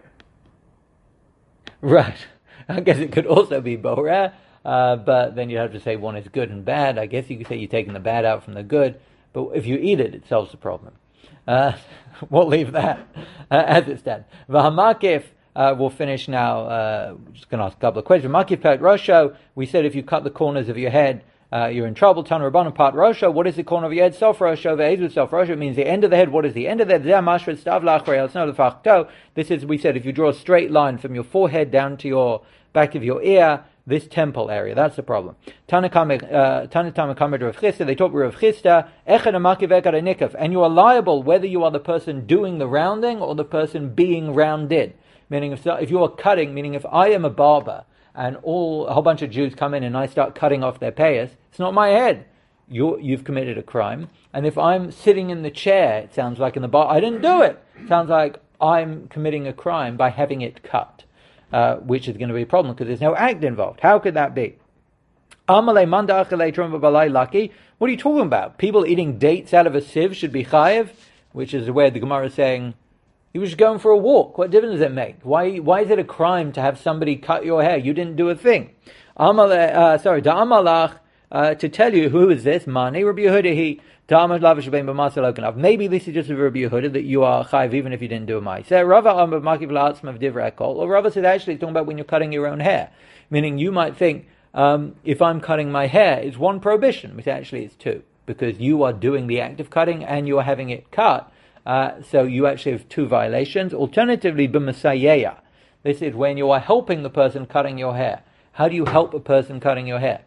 Right. I guess it could also be borer, uh, but then you have to say one is good and bad. I guess you could say you're taking the bad out from the good, but if you eat it, it solves the problem. Uh, we'll leave that uh, as it stands. V'hamakif, uh, we'll finish now. Uh, just going to ask a couple of questions. Makif pat rosho, we said if you cut the corners of your head, uh, you're in trouble. Tana Rabbanan pat rosho, what is the corner of your head? Sof rosho, ve'ezu sof rosho, means the end of the head. What is the end of the head? Zeh mashret stav lachrei, it's not the fachto. This is, we said, if you draw a straight line from your forehead down to your back of your ear, this temple area, that's the problem. Tanakam Kamed Rav Chisda, they taught Rav Chisda, Echad Amakiv Echad Nikaf, and you are liable whether you are the person doing the rounding or the person being rounded. Meaning, if if you are cutting, meaning if I am a barber and all a whole bunch of Jews come in and I start cutting off their payas, it's not my head. You you've committed a crime. And if I'm sitting in the chair, it sounds like in the bar, I didn't do it. It sounds like I'm committing a crime by having it cut, uh, which is going to be a problem because there's no act involved. How could that be? Amalei manda achalei truma balai lucky. What are you talking about? People eating dates out of a sieve should be chayev, which is where the Gemara is saying, you were just going for a walk. What difference does it make? Why Why is it a crime to have somebody cut your hair? You didn't do a thing. Amalei, uh, sorry, da'amalach, uh, to tell you who is this? Mani, Rabbi Yehuda, he, maybe this is just a Rabbi Yehuda that you are chayiv even if you didn't do a ma'aseh. Rava Amar Makiv la'atzma of divrei kol. Or Rava said actually it's talking about when you're cutting your own hair. Meaning you might think, um, if I'm cutting my hair, it's one prohibition, which actually is two. Because you are doing the act of cutting and you are having it cut. Uh, so you actually have two violations. Alternatively, b'masayeya. This is when you are helping the person cutting your hair. How do you help a person cutting your hair?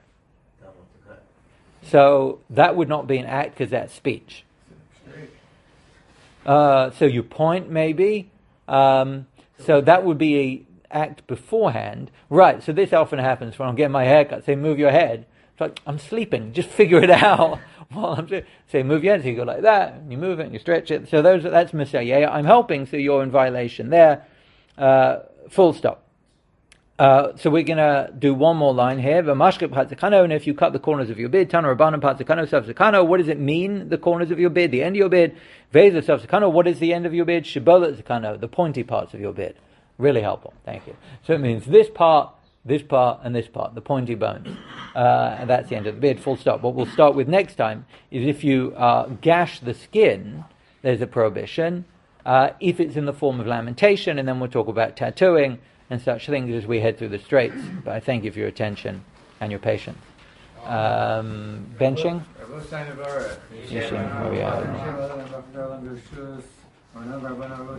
So that would not be an act because that's speech. Uh, so you point maybe. Um, so that would be an act beforehand. Right, so this often happens when I'm getting my hair cut. Say, move your head. It's like, I'm sleeping. Just figure it out. While I'm doing. Say, move your head. So you go like that, and you move it, and you stretch it. So those that's Messiah. I'm helping, so you're in violation there. Uh, full stop. Uh, so we're going to do one more line here. And if you cut the corners of your beard, what does it mean, the corners of your beard, the end of your beard? What is the end of your beard? The pointy parts of your beard. Really helpful. Thank you. So it means this part, this part, and this part, the pointy bones. Uh, and that's the end of the beard, full stop. What we'll start with next time is if you uh, gash the skin, there's a prohibition. Uh, if it's in the form of lamentation, and then we'll talk about tattooing and such things as we head through the straits. But I thank you for your attention and your patience. Um, benching?